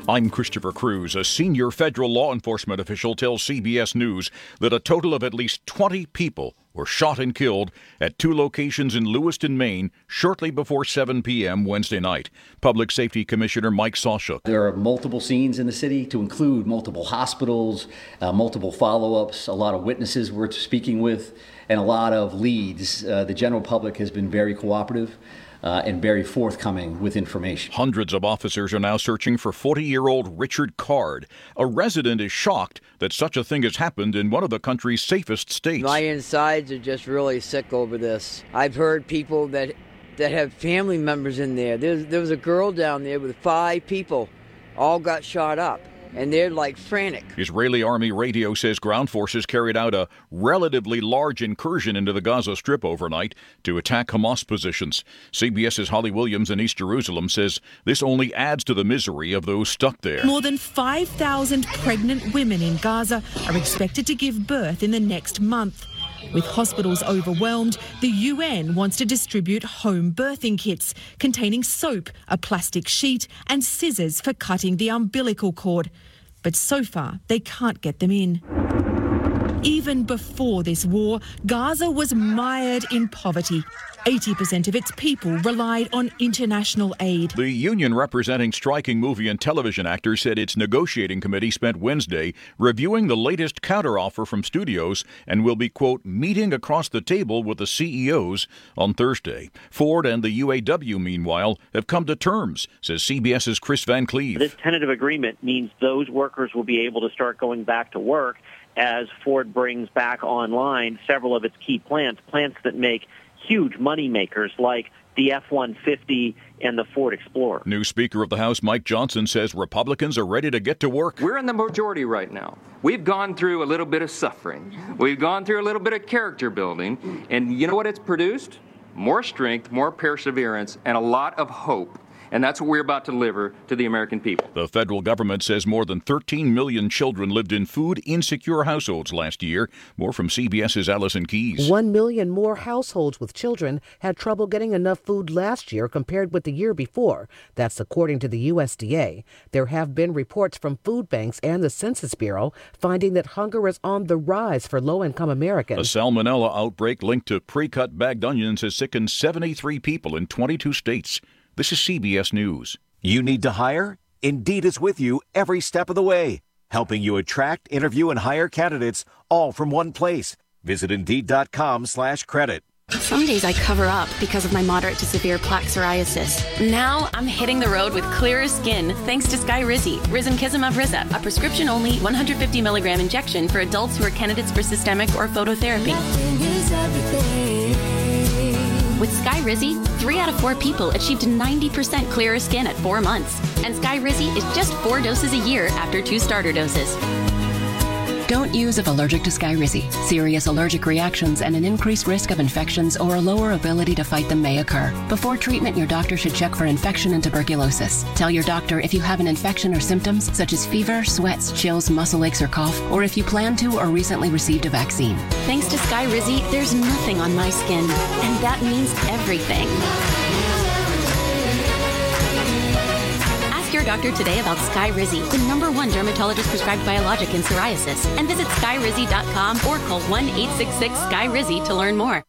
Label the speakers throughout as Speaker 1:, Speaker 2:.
Speaker 1: I'm Christopher Cruz. A senior federal law enforcement official tells CBS News that a total of at least 20 people were shot and killed at two locations in Lewiston, Maine, shortly before 7 p.m. Wednesday night. Public Safety Commissioner Mike Sawchuk.
Speaker 2: There are multiple scenes in the city, to include multiple hospitals, multiple follow-ups, a lot of witnesses we're speaking with, and a lot of leads. The general public has been very cooperative and very forthcoming with information.
Speaker 1: Hundreds of officers are now searching for 40-year-old Richard Card. A resident is shocked that such a thing has happened in one of the country's safest states.
Speaker 3: My insides are just really sick over this. I've heard people that have family members in there. There was a girl down there with 5 people, all got shot up. And they're like frantic.
Speaker 1: Israeli Army radio says ground forces carried out a relatively large incursion into the Gaza Strip overnight to attack Hamas positions. CBS's Holly Williams in East Jerusalem says this only adds to the misery of those stuck there.
Speaker 4: More than 5,000 pregnant women in Gaza are expected to give birth in the next month. With hospitals overwhelmed, the UN wants to distribute home birthing kits containing soap, a plastic sheet and scissors for cutting the umbilical cord. But so far, they can't get them in. Even before this war, Gaza was mired in poverty. 80% of its people relied on international aid.
Speaker 1: The union representing striking movie and television actors said its negotiating committee spent Wednesday reviewing the latest counteroffer from studios and will be, quote, meeting across the table with the CEOs on Thursday. Ford and the UAW, meanwhile, have come to terms, says CBS's Chris Van Cleve.
Speaker 5: This tentative agreement means those workers will be able to start going back to work as Ford brings back online several of its key plants that make huge money makers like the F-150 and the Ford Explorer.
Speaker 1: New Speaker of the House Mike Johnson says Republicans are ready to get to work.
Speaker 6: We're in the majority right now. We've gone through a little bit of suffering. We've gone through a little bit of character building. And you know what it's produced? More strength, more perseverance, and a lot of hope. And that's what we're about to deliver to the American people.
Speaker 1: The federal government says more than 13 million children lived in food-insecure households last year. More from CBS's Allison Keyes.
Speaker 7: 1 million more households with children had trouble getting enough food last year compared with the year before. That's according to the USDA. There have been reports from food banks and the Census Bureau finding that hunger is on the rise for low-income Americans.
Speaker 1: A salmonella outbreak linked to pre-cut bagged onions has sickened 73 people in 22 states. This is CBS News.
Speaker 8: You need to hire? Indeed is with you every step of the way, helping you attract, interview, and hire candidates all from one place. Visit Indeed.com/credit.
Speaker 9: Some days I cover up because of my moderate to severe plaque psoriasis. Now I'm hitting the road with clearer skin thanks to Skyrizi, Risankizumab Riza, a prescription-only 150 milligram injection for adults who are candidates for systemic or phototherapy. With Skyrizi, 3 out of 4 people achieved 90% clearer skin at 4 months. And Skyrizi is just 4 doses a year after 2 starter doses.
Speaker 10: Don't use if allergic to Skyrizi. Serious allergic reactions and an increased risk of infections or a lower ability to fight them may occur. Before treatment, your doctor should check for infection and tuberculosis. Tell your doctor if you have an infection or symptoms such as fever, sweats, chills, muscle aches, or cough, or if you plan to or recently received a vaccine.
Speaker 9: Thanks to Skyrizi, there's nothing on my skin, and that means everything. Your doctor today about Skyrizi, the #1 dermatologist prescribed biologic in psoriasis, and visit skyrizi.com or call 1-866-SKY-RIZI to learn more.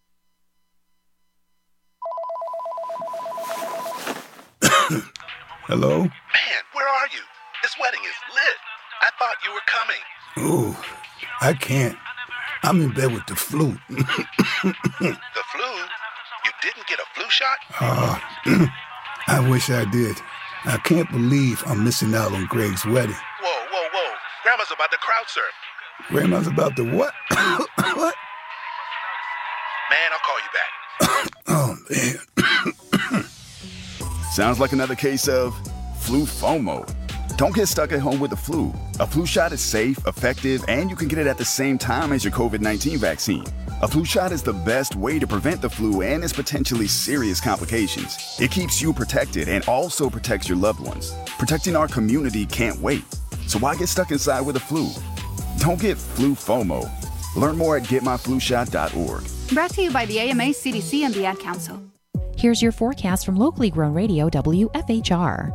Speaker 11: Hello?
Speaker 12: Man, where are you? This wedding is lit. I thought you were coming.
Speaker 11: Ooh, I can't. I'm in bed with the flu.
Speaker 12: The flu? You didn't get a flu shot?
Speaker 11: I wish I did. I can't believe I'm missing out on Greg's wedding.
Speaker 12: Whoa. Grandma's about to crowd surf.
Speaker 11: Grandma's about to what? What?
Speaker 12: Man, I'll call you
Speaker 11: back. Oh, man.
Speaker 13: Sounds like another case of flu FOMO. Don't get stuck at home with the flu. A flu shot is safe, effective, and you can get it at the same time as your COVID-19 vaccine. A flu shot is the best way to prevent the flu and its potentially serious complications. It keeps you protected and also protects your loved ones. Protecting our community can't wait. So why get stuck inside with the flu? Don't get flu FOMO. Learn more at getmyflushot.org.
Speaker 14: Brought to you by the AMA, CDC, and the Ad Council.
Speaker 15: Here's your forecast from locally grown radio WFHR.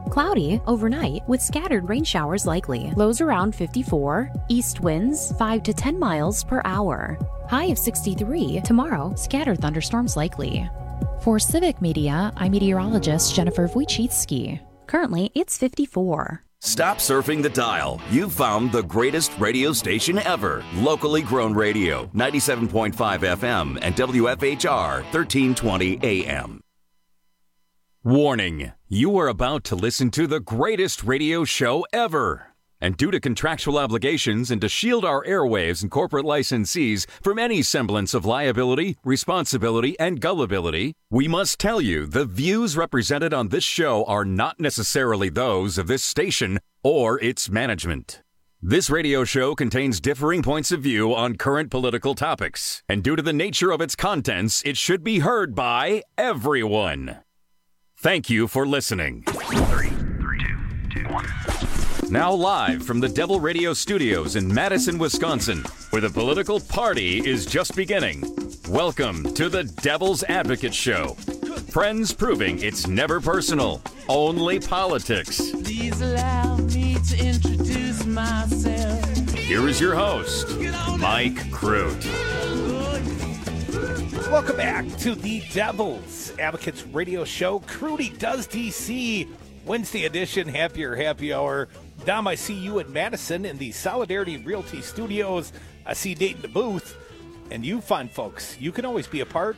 Speaker 14: Cloudy overnight with scattered rain showers likely. Lows around 54. East winds 5 to 10 miles per hour. High of 63. Tomorrow, scattered thunderstorms likely. For Civic Media, I'm meteorologist Jennifer Wojcicki. Currently, it's 54.
Speaker 15: Stop surfing the dial. You've found the greatest radio station ever. Locally grown radio, 97.5 FM and WFHR, 1320 AM. Warning, you are about to listen to the greatest radio show ever. And due to contractual obligations and to shield our airwaves and corporate licensees from any semblance of liability, responsibility, and gullibility, we must tell you the views represented on this show are not necessarily those of this station or its management. This radio show contains differing points of view on current political topics, and due to the nature of its contents, it should be heard by everyone. Thank you for listening.
Speaker 12: 3, 2, 1.
Speaker 15: Now live from the Devil Radio Studios in Madison, Wisconsin, where the political party is just beginning. Welcome to the Devil's Advocate Show. Friends proving it's never personal, only politics.
Speaker 16: Please allow me to introduce myself.
Speaker 15: Here is your host, Mike Crute.
Speaker 17: Welcome back to the Devil's Advocates Radio Show. Crudy Does DC, Wednesday edition, happy hour. Dom, I see you at Madison in the Solidarity Realty Studios. I see Dayton the booth. And you fine folks, you can always be a part,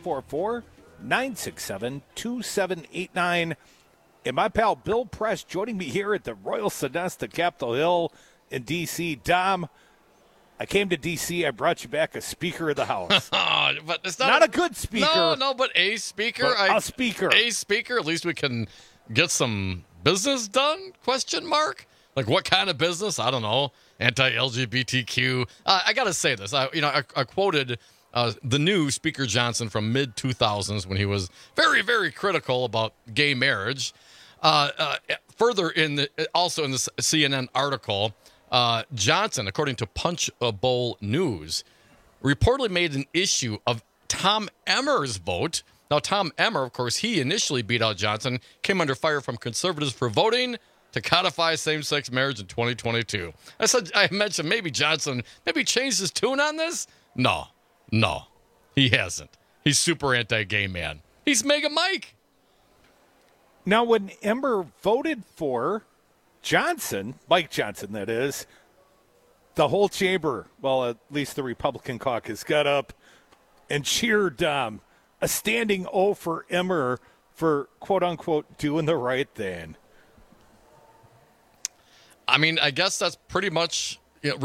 Speaker 17: 844-967-2789. And my pal Bill Press joining me here at the Royal Sonesta Capitol Hill in D.C. Dom, I came to D.C., I brought you back a Speaker of the House.
Speaker 18: But it's
Speaker 17: not a good speaker.
Speaker 18: No, but a speaker.
Speaker 17: A speaker.
Speaker 18: A speaker. At least we can get some business done, question mark? Like what kind of business? I don't know. Anti-LGBTQ. I got to say this. I quoted the new Speaker Johnson from mid-2000s when he was very, very critical about gay marriage. Further, also in this CNN article, Johnson, according to Punch Bowl News, reportedly made an issue of Tom Emmer's vote. Now, Tom Emmer, of course, he initially beat out Johnson, came under fire from conservatives for voting to codify same-sex marriage in 2022. I mentioned maybe Johnson changed his tune on this. No, he hasn't. He's super anti-gay man. He's Mega Mike.
Speaker 17: Now, when Emmer voted for Johnson, Mike Johnson, that is, the whole chamber, well, at least the Republican caucus, got up and cheered a standing O for Emmer for, quote-unquote, doing the right thing.
Speaker 18: I mean, I guess that's pretty much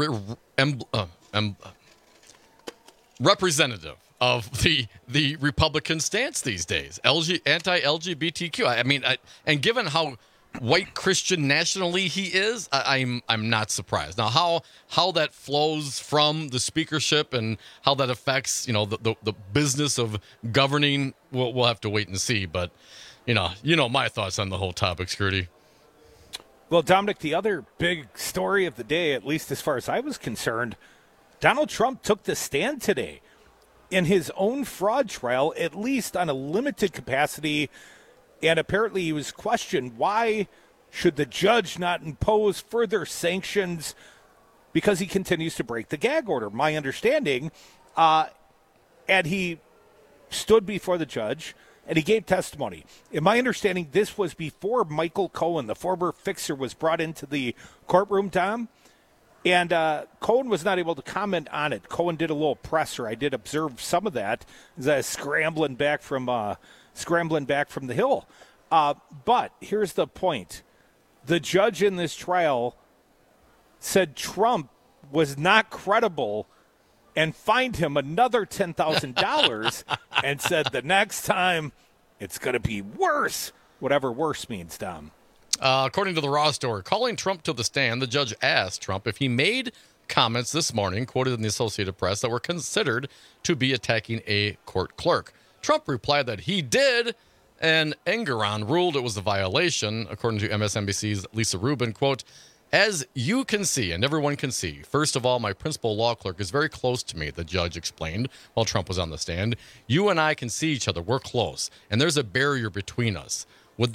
Speaker 18: representative of the Republican stance these days. Anti-LGBTQ. I mean, and given how white Christian nationally he is, I'm not surprised. Now, how that flows from the speakership and how that affects the business of governing, we'll have to wait and see. But you know my thoughts on the whole topic, Scruty.
Speaker 17: Well, Dominic, the other big story of the day, at least as far as I was concerned, Donald Trump took the stand today in his own fraud trial, at least on a limited capacity. And apparently he was questioned, why should the judge not impose further sanctions because he continues to break the gag order? My understanding, and he stood before the judge and he gave testimony. In my understanding, this was before Michael Cohen, the former fixer, was brought into the courtroom, Tom. And Cohen was not able to comment on it. Cohen did a little presser. I did observe some of that as scrambling back from the Hill. But here's the point. The judge in this trial said Trump was not credible and fined him another $10,000 and said the next time it's going to be worse, whatever worse means, Dom.
Speaker 18: According to the Raw story, calling Trump to the stand, the judge asked Trump if he made comments this morning, quoted in the Associated Press, that were considered to be attacking a court clerk. Trump replied that he did, and Engoron ruled it was a violation. According to MSNBC's Lisa Rubin, quote, "As you can see, and everyone can see, first of all, my principal law clerk is very close to me," the judge explained while Trump was on the stand. "You and I can see each other. We're close, and there's a barrier between us. Would that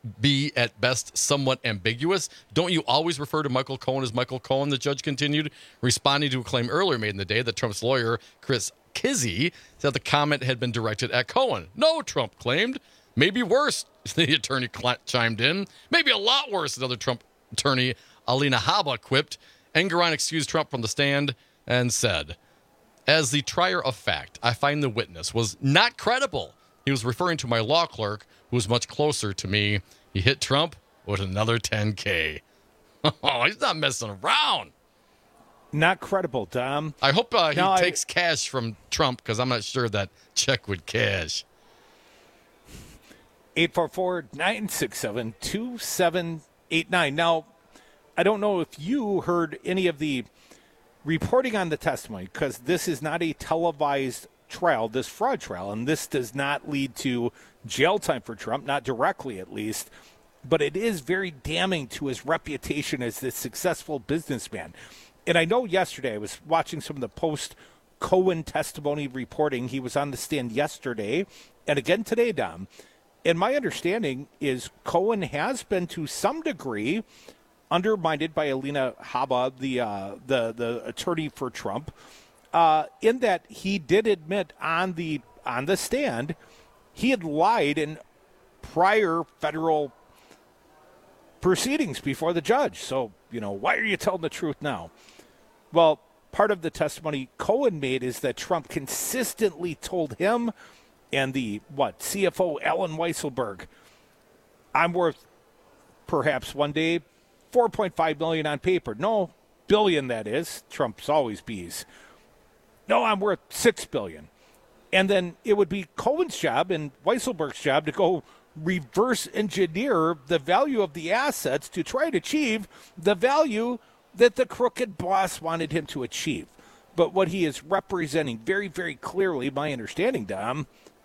Speaker 18: be at best somewhat ambiguous. Don't you always refer to Michael Cohen as Michael Cohen, the judge continued, responding to a claim earlier made in the day that Trump's lawyer, Chris Kizzy, said the comment had been directed at Cohen. No, Trump claimed. Maybe worse, the attorney chimed in. Maybe a lot worse, another Trump attorney, Alina Habba, quipped. Engoron excused Trump from the stand and said, as the trier of fact, I find the witness was not credible. He was referring to my law clerk, who was much closer to me. He hit Trump with another $10K. Oh, he's not messing around.
Speaker 17: Not credible, Dom.
Speaker 18: I hope he takes cash from Trump, because I'm not sure that check would cash.
Speaker 17: 844-967-2789. Now, I don't know if you heard any of the reporting on the testimony, because this is not a televised trial, this fraud trial, and this does not lead to jail time for Trump, not directly at least, but it is very damning to his reputation as this successful businessman. And I know yesterday I was watching some of the post-Cohen testimony reporting. He was on the stand yesterday and again today, Dom. And my understanding is Cohen has been to some degree undermined by Alina Habba, the attorney for Trump, in that he did admit on the stand he had lied in prior federal proceedings before the judge. So, why are you telling the truth now? Well, part of the testimony Cohen made is that Trump consistently told him and the CFO Alan Weisselberg, I'm worth perhaps one day $4.5 million on paper. No, billion that is. Trump's always bees. No, I'm worth $6 billion. And then it would be Cohen's job and Weisselberg's job to go reverse engineer the value of the assets to try to achieve the value that the crooked boss wanted him to achieve. But what he is representing very, very clearly, my understanding, Dom,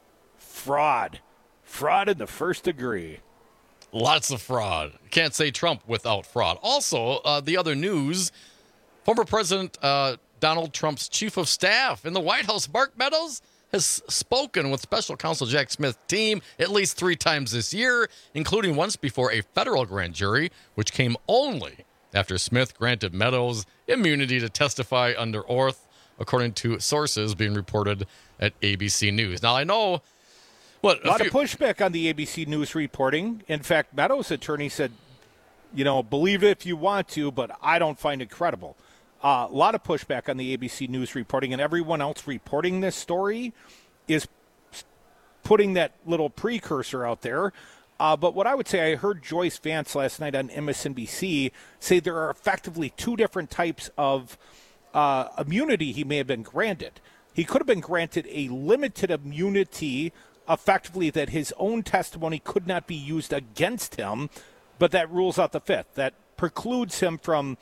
Speaker 17: fraud. Fraud in the first degree.
Speaker 18: Lots of fraud. Can't say Trump without fraud. Also, the other news, former President Donald Trump's chief of staff in the White House, Mark Meadows, has spoken with special counsel Jack Smith's team at least 3 times this year, including once before a federal grand jury, which came only after Smith granted Meadows immunity to testify under oath, according to sources being reported at ABC News. Now, I know...
Speaker 17: a lot of pushback on the ABC News reporting. In fact, Meadows' attorney said, believe it if you want to, but I don't find it credible. A lot of pushback on the ABC News reporting, and everyone else reporting this story is putting that little precursor out there. But what I would say, I heard Joyce Vance last night on MSNBC say there are effectively 2 different types of immunity he may have been granted. He could have been granted a limited immunity, effectively that his own testimony could not be used against him, but that rules out the 5th. That precludes him from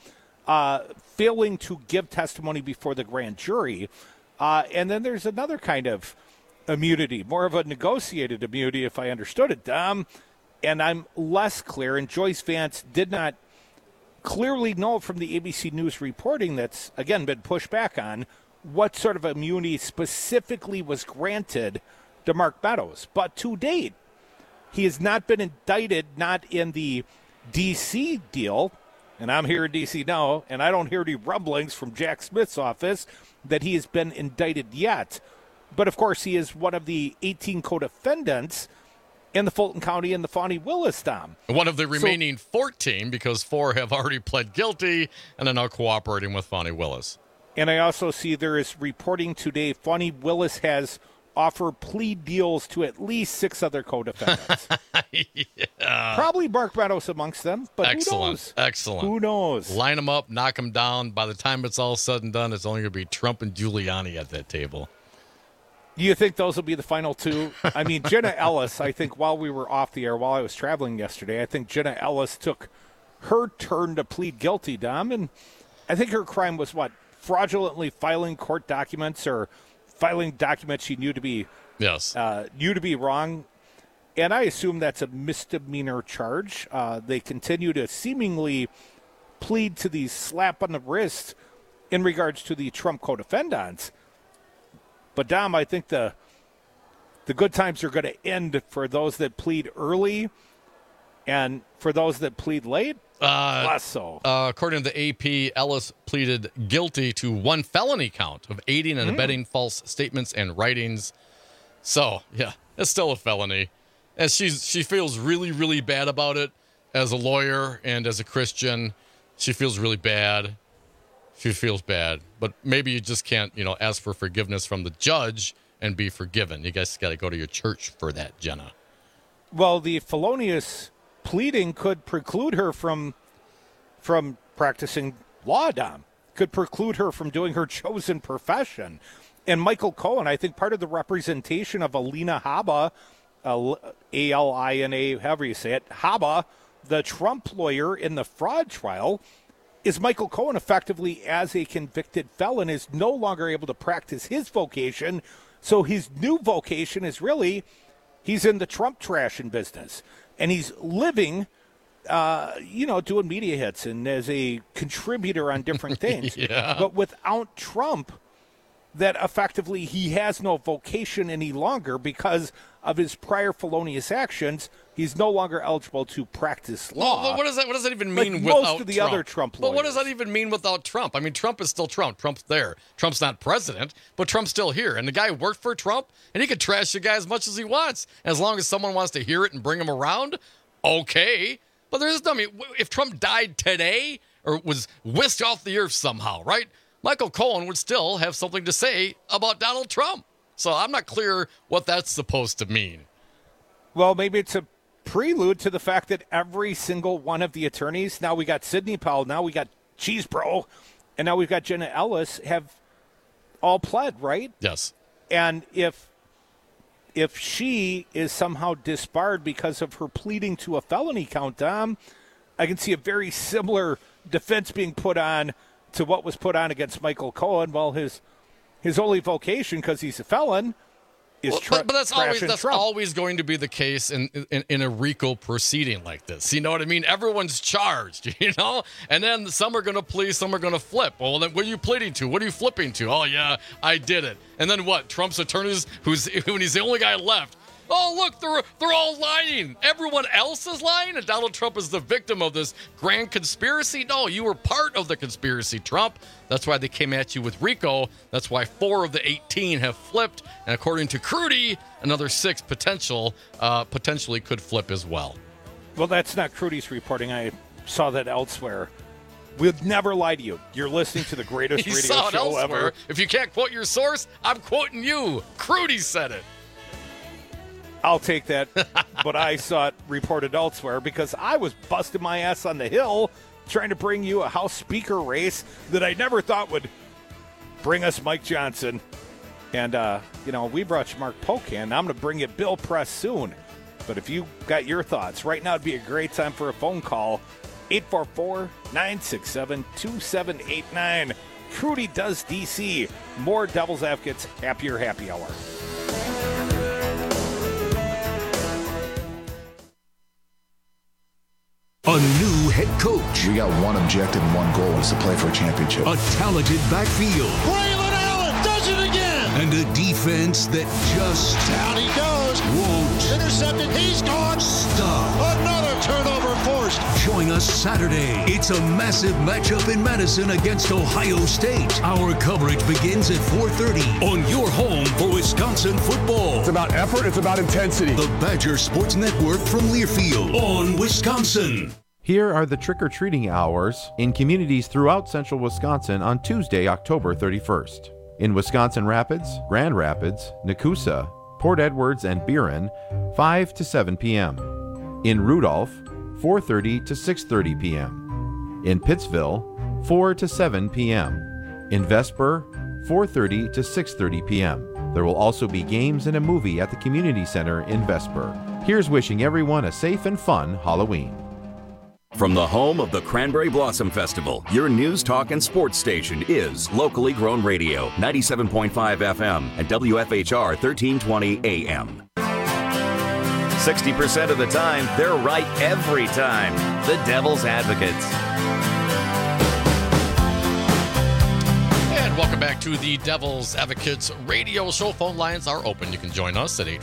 Speaker 17: failing to give testimony before the grand jury. And then there's another kind of immunity, more of a negotiated immunity, if I understood it, Dom. And I'm less clear, and Joyce Vance did not clearly know from the ABC News reporting that's, again, been pushed back on, what sort of immunity specifically was granted to Mark Meadows. But to date, he has not been indicted, not in the D.C. deal, and I'm here in D.C. now, and I don't hear any rumblings from Jack Smith's office that he has been indicted yet. But, of course, he is one of the 18 co-defendants in the Fulton County and the Fani Willis, Dom.
Speaker 18: One of the remaining 14, because 4 have already pled guilty and are now cooperating with Fani Willis.
Speaker 17: And I also see there is reporting today Fani Willis has offered plea deals to at least 6 other co-defendants.
Speaker 18: Yeah.
Speaker 17: Probably Mark Meadows amongst them, but
Speaker 18: Excellent.
Speaker 17: Who knows?
Speaker 18: Excellent.
Speaker 17: Who knows?
Speaker 18: Line them up, knock them down. By the time it's all said and done, it's only going to be Trump and Giuliani at that table.
Speaker 17: Do you think those will be the final 2? I mean, Jenna Ellis, I think while we were off the air, while I was traveling yesterday, I think Jenna Ellis took her turn to plead guilty, Dom, and I think her crime was, fraudulently filing court documents or filing documents she knew to be wrong. And I assume that's a misdemeanor charge. They continue to seemingly plead to the slap on the wrist in regards to the Trump co-defendants. But, Dom, I think the good times are going to end for those that plead early. And for those that plead late, less so.
Speaker 18: According to the AP, Ellis pleaded guilty to one felony count of aiding and abetting false statements and writings. So, yeah, it's still a felony. And she feels really, really bad about it as a lawyer and as a Christian. She feels really bad. She feels bad. But maybe you just can't, ask for forgiveness from the judge and be forgiven. You guys got to go to your church for that, Jenna.
Speaker 17: Well, the felonious pleading could preclude her from practicing law, Dom. Could preclude her from doing her chosen profession. And Michael Cohen, I think part of the representation of Alina Habba, A-L-I-N-A, however you say it, Habba, the Trump lawyer in the fraud trial, is Michael Cohen effectively, as a convicted felon, is no longer able to practice his vocation. So his new vocation is really, he's in the Trump trashing business. And he's living, doing media hits and as a contributor on different things.
Speaker 18: Yeah.
Speaker 17: But without Trump, that effectively he has no vocation any longer because of his prior felonious actions. He's no longer eligible to practice law.
Speaker 18: Well, what does that even mean
Speaker 17: like
Speaker 18: without
Speaker 17: most of the
Speaker 18: Trump?
Speaker 17: other Trump lawyers?
Speaker 18: But what does that even mean without Trump? I mean, Trump is still Trump. Trump's there. Trump's not president, but Trump's still here. And the guy worked for Trump, and he could trash the guy as much as he wants. As long as someone wants to hear it and bring him around, okay. But if Trump died today or was whisked off the earth somehow, right? Michael Cohen would still have something to say about Donald Trump. So I'm not clear what that's supposed to mean.
Speaker 17: Well, maybe it's a prelude to the fact that every single one of the attorneys, now we got Sidney Powell, now we got Cheesebro, and now we've got Jenna Ellis, have all pled, right?
Speaker 18: Yes.
Speaker 17: And if she is somehow disbarred because of her pleading to a felony count, Dom, I can see a very similar defense being put on to what was put on against Michael Cohen. Well, his only vocation, because he's a felon, is
Speaker 18: but that's
Speaker 17: Trump.
Speaker 18: always going to be the case in a RICO proceeding like this. You know what I mean? Everyone's charged, and then some are going to plead, some are going to flip. Well, then what are you pleading to? What are you flipping to? Oh yeah, I did it. And then what? Trump's attorneys, when he's the only guy left. Oh, look, they're all lying. Everyone else is lying, and Donald Trump is the victim of this grand conspiracy? No, you were part of the conspiracy, Trump. That's why they came at you with RICO. That's why 4 of the 18 have flipped. And according to Crudy, another 6 potentially could flip as well.
Speaker 17: Well, that's not Crudy's reporting. I saw that elsewhere. We'd never lie to you. You're listening to the greatest radio
Speaker 18: saw it
Speaker 17: show
Speaker 18: elsewhere.
Speaker 17: ever.
Speaker 18: If you can't quote your source, I'm quoting you. Crudy said it.
Speaker 17: I'll take that, but I saw it reported elsewhere because I was busting my ass on the Hill trying to bring you a House Speaker race that I never thought would bring us Mike Johnson. And, we brought you Mark Pocan. I'm going to bring you Bill Press soon. But if you got your thoughts, right now would be a great time for a phone call. 844-967-2789. Crudy does DC. More Devil's Advocates, happier happy hour.
Speaker 19: A new head coach.
Speaker 20: We got one objective and one goal, is to play for a championship.
Speaker 19: A talented backfield.
Speaker 21: Braylon Allen does it again.
Speaker 19: And a defense that just
Speaker 21: down he goes.
Speaker 19: Won't.
Speaker 21: Intercepted. He's gone.
Speaker 19: Stop.
Speaker 21: Another turnover forced.
Speaker 19: Join us Saturday. It's a massive matchup in Madison against Ohio State. Our coverage begins at 4:30 on your home for Wisconsin football.
Speaker 22: It's about effort. It's about intensity.
Speaker 19: The Badger Sports Network from Learfield on Wisconsin.
Speaker 23: Here are the trick-or-treating hours in communities throughout central Wisconsin on Tuesday, October 31st. In Wisconsin Rapids, Grand Rapids, Nakusa, Port Edwards, and Buren, 5 to 7 p.m. In Rudolph, 4:30 to 6:30 p.m. In Pittsville, 4 to 7 p.m. In Vesper, 4:30 to 6:30 p.m. There will also be games and a movie at the Community Center in Vesper. Here's wishing everyone a safe and fun Halloween.
Speaker 24: From the home of the Cranberry Blossom Festival, your news, talk, and sports station is Locally Grown Radio, 97.5 FM and WFHR 1320 AM. 60% of the time, they're right every time. The Devil's Advocates.
Speaker 18: And And welcome back to the Devil's Advocates radio show. Phone lines are open. You can join us at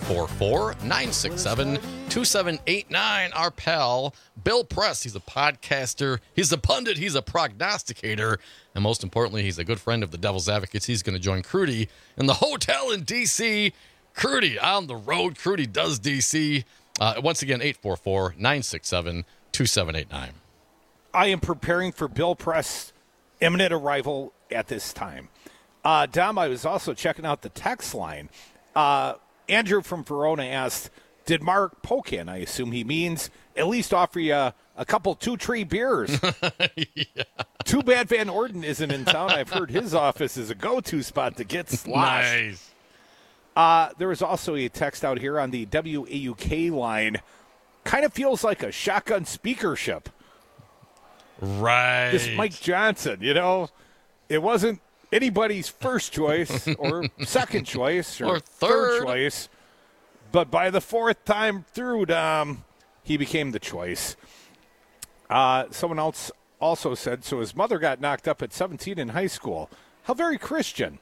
Speaker 18: 844-967-2789. Our pal, Bill Press, he's a podcaster, he's a pundit, he's a prognosticator, and most importantly, he's a good friend of the Devil's Advocates. He's going to join Crudy in the hotel in D.C. Crudy on the road. Crudy does D.C. Once again, 844-967-2789.
Speaker 17: I am preparing for Bill Press' imminent arrival at this time. Dom, I was also checking out the text line. Andrew from Verona asked, did Mark poke in? I assume he means at least offer you a couple two-tree beers.
Speaker 18: Yeah.
Speaker 17: Too bad Van Orden isn't in town. I've heard his office is a go-to spot to get sloshed.
Speaker 18: Nice.
Speaker 17: There was also a text out here on the WAUK line. Kind of feels like a shotgun speakership.
Speaker 18: Right.
Speaker 17: This Mike Johnson, it wasn't anybody's first choice or second choice or third choice, but by the fourth time through, Dom, he became the choice. Someone else also said, so his mother got knocked up at 17 in high school. How very Christian.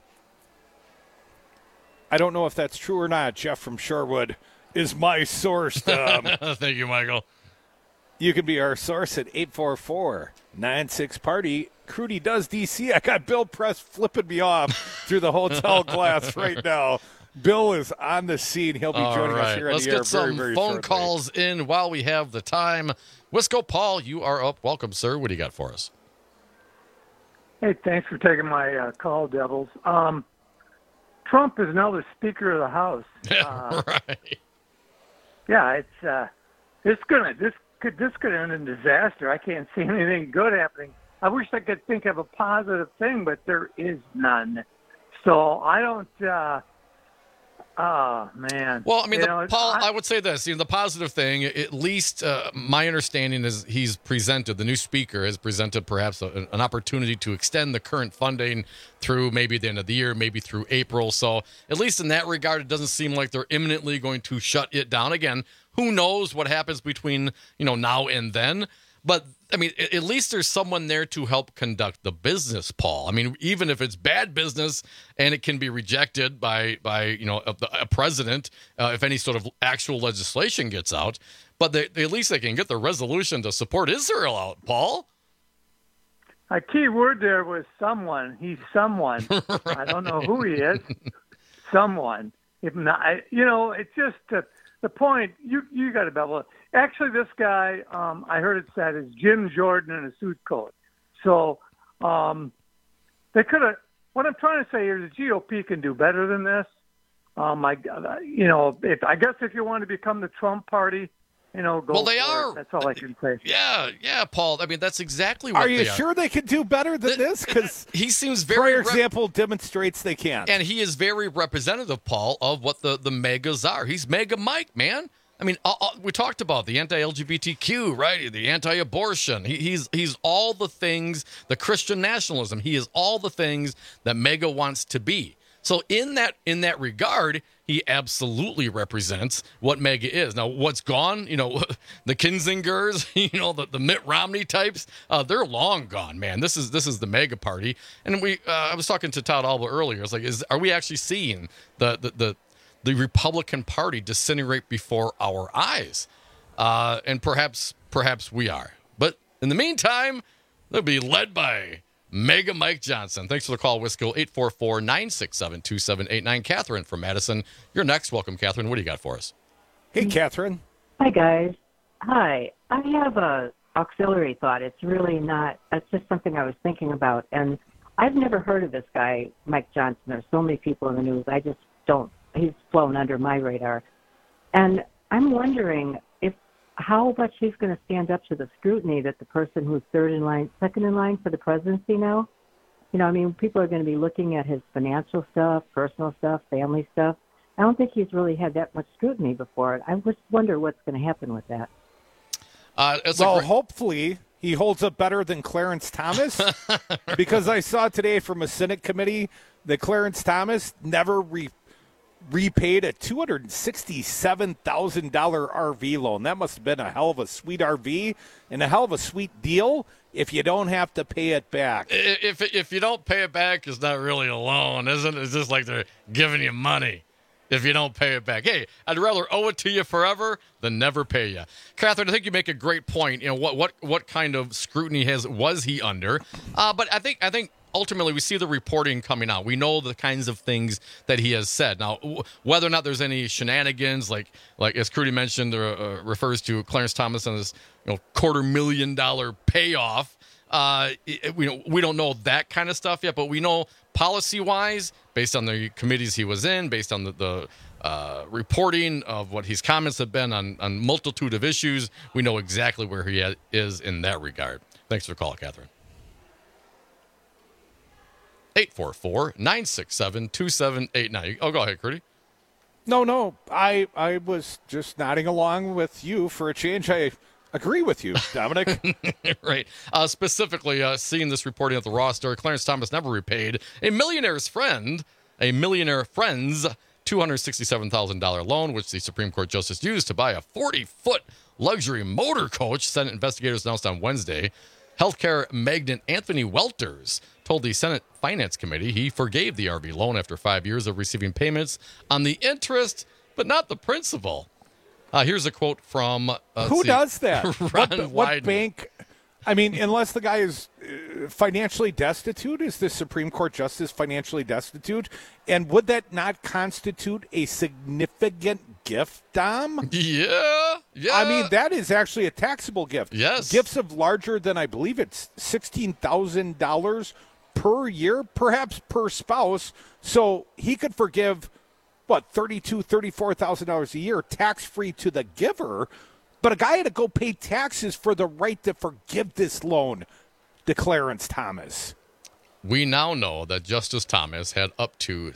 Speaker 17: I don't know if that's true or not. Jeff from Shorewood is my source, Dom.
Speaker 18: Thank you, Michael.
Speaker 17: You can be our source at 844-96-PARTY. Crudy does DC. I got Bill Press flipping me off through the hotel glass right now. Bill is on the scene. He'll be joining us here on the air very, very shortly.
Speaker 18: Let's get some phone calls in while we have the time. Wisco Paul, you are up. Welcome, sir. What do you got for us?
Speaker 2: Hey, thanks for taking my call, Devils. Trump is now the Speaker of the House.
Speaker 18: Right.
Speaker 2: Yeah, this could end in disaster. I can't see anything good happening. I wish I could think of a positive thing, but there is none. So I don't. Oh man.
Speaker 18: Well, I mean, Paul, I would say this. The positive thing, at least my understanding is the new speaker has presented perhaps an opportunity to extend the current funding through maybe the end of the year, maybe through April. So at least in that regard, it doesn't seem like they're imminently going to shut it down again. Who knows what happens between now and then? But I mean, at least there's someone there to help conduct the business, Paul. I mean, even if it's bad business and it can be rejected by a president if any sort of actual legislation gets out, but at least they can get the resolution to support Israel out, Paul.
Speaker 2: A key word there was someone. He's someone. Right. I don't know who he is. Someone. If not, it's just the point. You got to be able to. Actually, this guy, I heard it said, is Jim Jordan in a suit coat. So they could have. What I'm trying to say is the GOP can do better than this. If you want to become the Trump party, go.
Speaker 18: Well, they
Speaker 2: for
Speaker 18: are.
Speaker 2: It. That's all I can say.
Speaker 18: Yeah, Paul. I mean, that's exactly what.
Speaker 17: Are you sure they can do better than this? Because
Speaker 18: he seems very.
Speaker 17: Prior example demonstrates they can,
Speaker 18: and he is very representative, Paul, of what the megas are. He's Mega Mike, man. I mean, we talked about the anti-LGBTQ, right? The anti-abortion. He's all the things, the Christian nationalism. He is all the things that MAGA wants to be. So in that regard, he absolutely represents what MAGA is. Now, what's gone? The Kinzingers, the Mitt Romney types, they're long gone, man. This is the MAGA party. And I was talking to Todd Alba earlier. It's like, are we actually seeing the Republican Party disintegrate before our eyes? And perhaps we are. But in the meantime, they'll be led by Mega Mike Johnson. Thanks for the call, Wisco. 844-967-2789. Catherine from Madison. You're next. Welcome, Catherine. What do you got for us?
Speaker 17: Hey, Catherine.
Speaker 3: Hi, guys. Hi. I have a auxiliary thought. It's really not, it's just something I was thinking about. And I've never heard of this guy, Mike Johnson. There's so many people in the news. I just don't. He's flown under my radar. And I'm wondering how much he's going to stand up to the scrutiny that the person who's second in line for the presidency now. People are going to be looking at his financial stuff, personal stuff, family stuff. I don't think he's really had that much scrutiny before. I just wonder what's going to happen with that.
Speaker 17: Hopefully he holds up better than Clarence Thomas, because I saw today from a Senate committee that Clarence Thomas never repaid a $267,000 RV loan. That must have been a hell of a sweet RV and a hell of a sweet deal if you don't have to pay it back.
Speaker 18: If you don't pay it back, it's not really a loan, isn't it? It's just like they're giving you money if you don't pay it back. Hey, I'd rather owe it to you forever than never pay you. Catherine, I think you make a great point. You know, what kind of scrutiny was he under? But I think ultimately we see the reporting coming out. We know the kinds of things that he has said. Now, whether or not there's any shenanigans, like as Crudy mentioned, refers to Clarence Thomas and his $250,000 payoff. We don't know that kind of stuff yet, but we know policy-wise, based on the committees he was in, based on the reporting of what his comments have been on multitude of issues, we know exactly where he is in that regard. Thanks for the call, Catherine. 844-967-2789. Oh, go ahead, Crudy.
Speaker 17: No. I was just nodding along with you for a change. I agree with you, Dominic.
Speaker 18: Right. Specifically, seeing this reporting at the Raw story, Clarence Thomas never repaid a millionaire friend's $267,000 loan, which the Supreme Court justice used to buy a 40-foot luxury motor coach. Senate investigators announced on Wednesday. Healthcare magnate Anthony Welters told the Senate Finance Committee he forgave the RV loan after 5 years of receiving payments on the interest, but not the principal. Here's a quote from...
Speaker 17: Who does that?
Speaker 18: What
Speaker 17: bank? I mean, unless the guy is financially destitute, is the Supreme Court justice financially destitute? And would that not constitute a significant gift, Dom?
Speaker 18: Yeah.
Speaker 17: I mean, that is actually a taxable gift.
Speaker 18: Yes.
Speaker 17: Gifts of larger than, I believe it's $16,000 per year, perhaps per spouse. So he could forgive, $32,000, $34,000 a year, tax-free to the giver. But a guy had to go pay taxes for the right to forgive this loan to Clarence Thomas.
Speaker 18: We now know that Justice Thomas had up to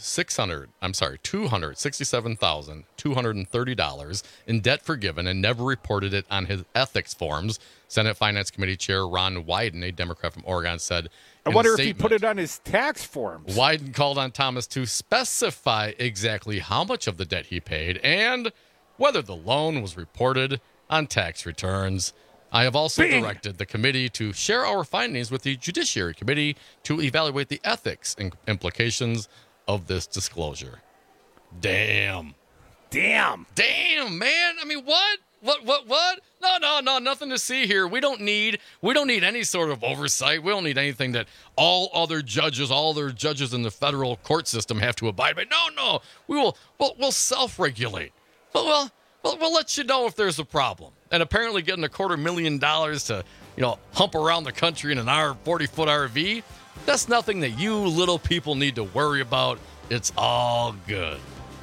Speaker 18: $267,230 in debt forgiven and never reported it on his ethics forms. Senate Finance Committee Chair Ron Wyden, a Democrat from Oregon, said,
Speaker 17: I wonder if he put it on his tax forms.
Speaker 18: Wyden called on Thomas to specify exactly how much of the debt he paid and whether the loan was reported on tax returns. I have also directed the committee to share our findings with the Judiciary Committee to evaluate the ethics and implications of this disclosure. Damn, man. I mean, what? No, nothing to see here. We don't need any sort of oversight. We don't need anything that all other judges in the federal court system have to abide by. No. We'll self-regulate. But we'll let you know if there's a problem. And apparently getting $250,000 to, hump around the country in an 40-foot RV, that's nothing that you little people need to worry about. It's all good.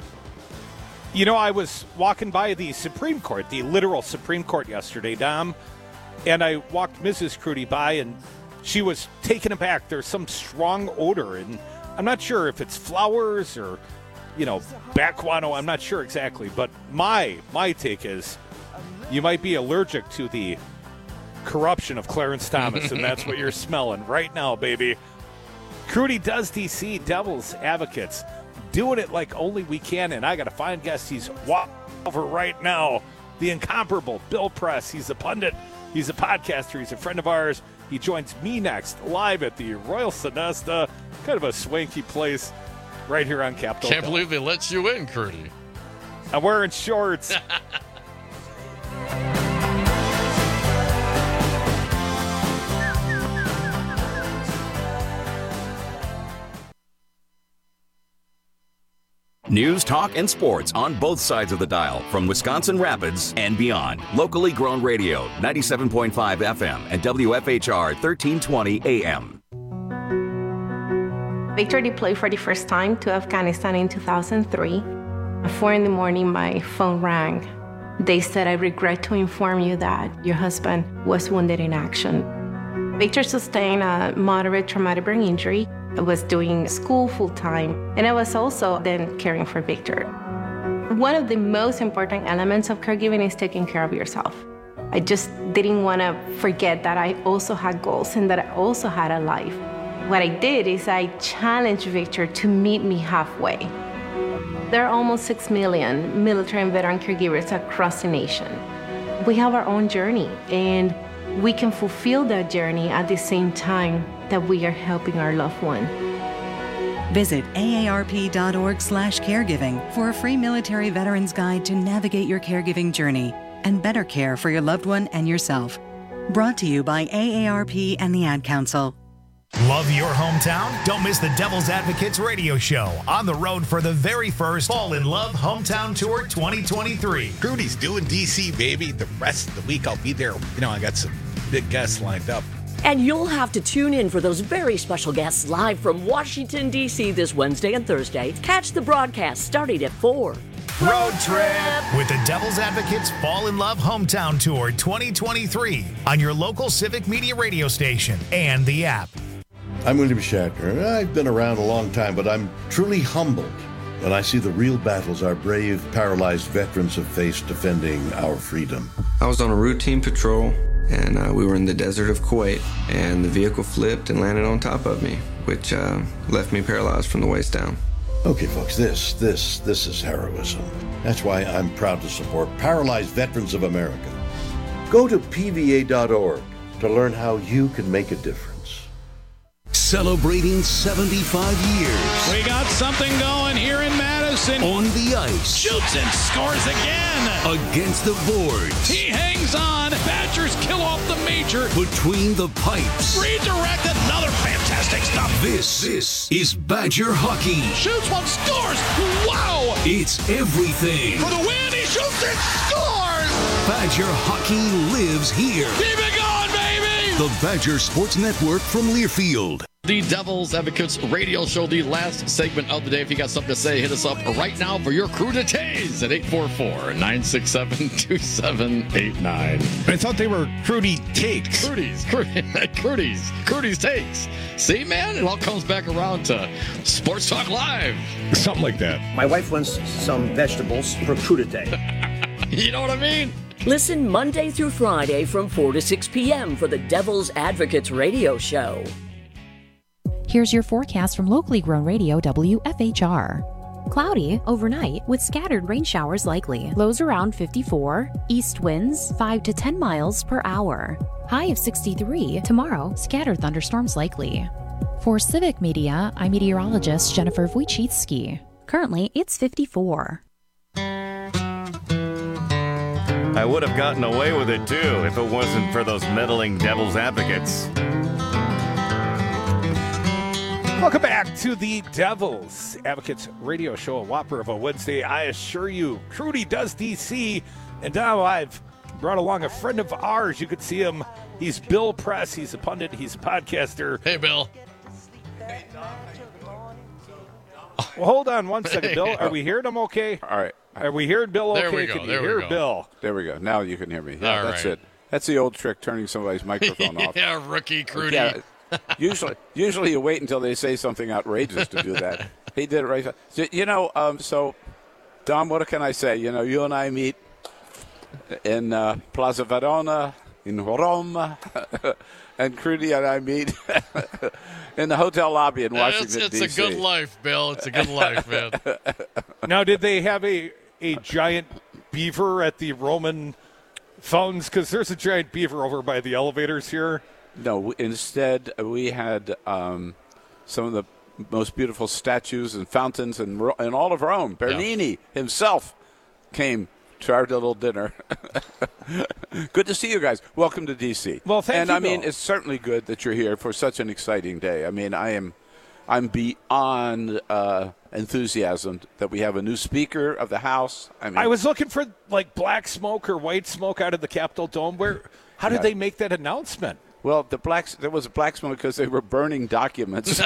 Speaker 17: I was walking by the Supreme Court, the literal Supreme Court yesterday, Dom, and I walked Mrs. Crudy by, and she was taken aback. There's some strong odor, and I'm not sure if it's flowers or, backguano. I'm not sure exactly, but my take is you might be allergic to the corruption of Clarence Thomas, and that's what you're smelling right now, baby. Crudy does DC, Devil's Advocates, doing it like only we can, and I got a fine guest. He's over right now, the incomparable Bill Press. He's a pundit, he's a podcaster, he's a friend of ours. He joins me next live at the Royal Sonesta, kind of a swanky place right here on Capitol
Speaker 18: Can't
Speaker 17: Hill.
Speaker 18: believe they let you in, Crudy.
Speaker 17: I'm wearing shorts.
Speaker 24: News, talk, and sports on both sides of the dial from Wisconsin Rapids and beyond. Locally grown radio, 97.5 FM and WFHR 1320 AM.
Speaker 4: Victor deployed for the first time to Afghanistan in 2003. At 4 a.m, my phone rang. They said, I regret to inform you that your husband was wounded in action. Victor sustained a moderate traumatic brain injury. I was doing school full-time, and I was also then caring for Victor. One of the most important elements of caregiving is taking care of yourself. I just didn't want to forget that I also had goals and that I also had a life. What I did is I challenged Victor to meet me halfway. There are almost 6 million military and veteran caregivers across the nation. We have our own journey, and we can fulfill that journey at the same time that we are helping our loved one.
Speaker 1: Visit aarp.org/caregiving for a free military veterans guide to navigate your caregiving journey and better care for your loved one and yourself. Brought to you by AARP and the Ad Council.
Speaker 5: Love your hometown? Don't miss the Devil's Advocates radio show on the road for the very first Fall in Love Hometown Tour 2023.
Speaker 6: Crudy's doing DC, baby. The rest of the week I'll be there. You know, I got some big guests lined up.
Speaker 7: And you'll have to tune in for those very special guests live from Washington, D.C. this Wednesday and Thursday. Catch the broadcast starting at 4.
Speaker 5: Road trip with the Devil's Advocates Fall in Love Hometown Tour 2023 on your local Civic Media radio station and the app.
Speaker 25: I'm William Shatner. I've been around a long time, but I'm truly humbled when I see the real battles our brave, paralyzed veterans have faced defending our freedom.
Speaker 26: I was on a routine patrol, and we were in the desert of Kuwait, and the vehicle flipped and landed on top of me, which left me paralyzed from the waist down.
Speaker 25: Okay, folks, this is heroism. That's why I'm proud to support Paralyzed Veterans of America. Go to PVA.org to learn how you can make a difference.
Speaker 19: Celebrating 75 years.
Speaker 27: We got something going here in Madison.
Speaker 19: On the ice.
Speaker 27: Shoots and scores again.
Speaker 19: Against the boards.
Speaker 27: He hangs on. Badgers kill off the major.
Speaker 19: Between the pipes.
Speaker 27: Redirect, another fantastic stop.
Speaker 19: This is Badger hockey.
Speaker 27: Shoots one, scores. Wow.
Speaker 19: It's everything.
Speaker 27: For the win, he shoots and scores.
Speaker 19: Badger hockey lives here.
Speaker 27: Keep it going, baby.
Speaker 19: The Badger Sports Network from Learfield.
Speaker 18: The Devil's Advocates radio show, the last segment of the day. If you got something to say, hit us up right now for your cruditays at 844-967-2789.
Speaker 17: I thought they were Crudy takes.
Speaker 18: Crudy's takes. See, man, it all comes back around to Sports Talk Live.
Speaker 17: Something like that.
Speaker 28: My wife wants some vegetables for crudité.
Speaker 18: You know what I mean?
Speaker 7: Listen Monday through Friday from 4 to 6 p.m. for the Devil's Advocates radio show.
Speaker 14: Here's your forecast from locally grown radio WFHR. Cloudy overnight with scattered rain showers likely. Lows around 54. East winds 5 to 10 miles per hour. High of 63. Tomorrow, scattered thunderstorms likely. For Civic Media, I'm meteorologist Jennifer Wojcicki. Currently, it's 54.
Speaker 24: I would have gotten away with it, too, if it wasn't for those meddling Devil's Advocates.
Speaker 17: Welcome back to the Devil's Advocates radio show, a whopper of a Wednesday. I assure you, Crudy does DC, and now I've brought along a friend of ours. You could see him. He's Bill Press. He's a pundit. He's a podcaster.
Speaker 18: Hey, Bill.
Speaker 17: Well, hold on one second, Bill. Are we hearing him okay?
Speaker 29: All right.
Speaker 17: Are we hearing Bill okay?
Speaker 18: There we go.
Speaker 17: Can you hear Bill?
Speaker 29: There we go. Now you can hear me. Yeah,
Speaker 18: All
Speaker 29: that's
Speaker 18: right.
Speaker 29: it. That's the old trick, turning somebody's microphone off.
Speaker 18: Yeah, rookie Crudy.
Speaker 29: Yeah, usually you wait until they say something outrageous to do that. He did it right. So, Dom, what can I say? You know, you and I meet in Plaza Verona, in Rome, and Crudy and I meet in the hotel lobby in Washington, D.C.
Speaker 18: It's a good life, Bill. It's a good life, man.
Speaker 17: Now, did they have a giant beaver at the Roman fountains? Because there's a giant beaver over by the elevators here.
Speaker 29: No, instead we had some of the most beautiful statues and fountains in all of Rome. Bernini himself came to our little dinner. Good to see you guys. Welcome to D.C.
Speaker 17: Well, thank you,
Speaker 29: I mean,
Speaker 17: Bill.
Speaker 29: it's certainly good that you're here for such an exciting day. I mean, I'm beyond enthusiasm that we have a new Speaker of the House.
Speaker 17: I was looking for like black smoke or white smoke out of the Capitol Dome. How did they make that announcement?
Speaker 29: Well, there was a black smoke because they were burning documents.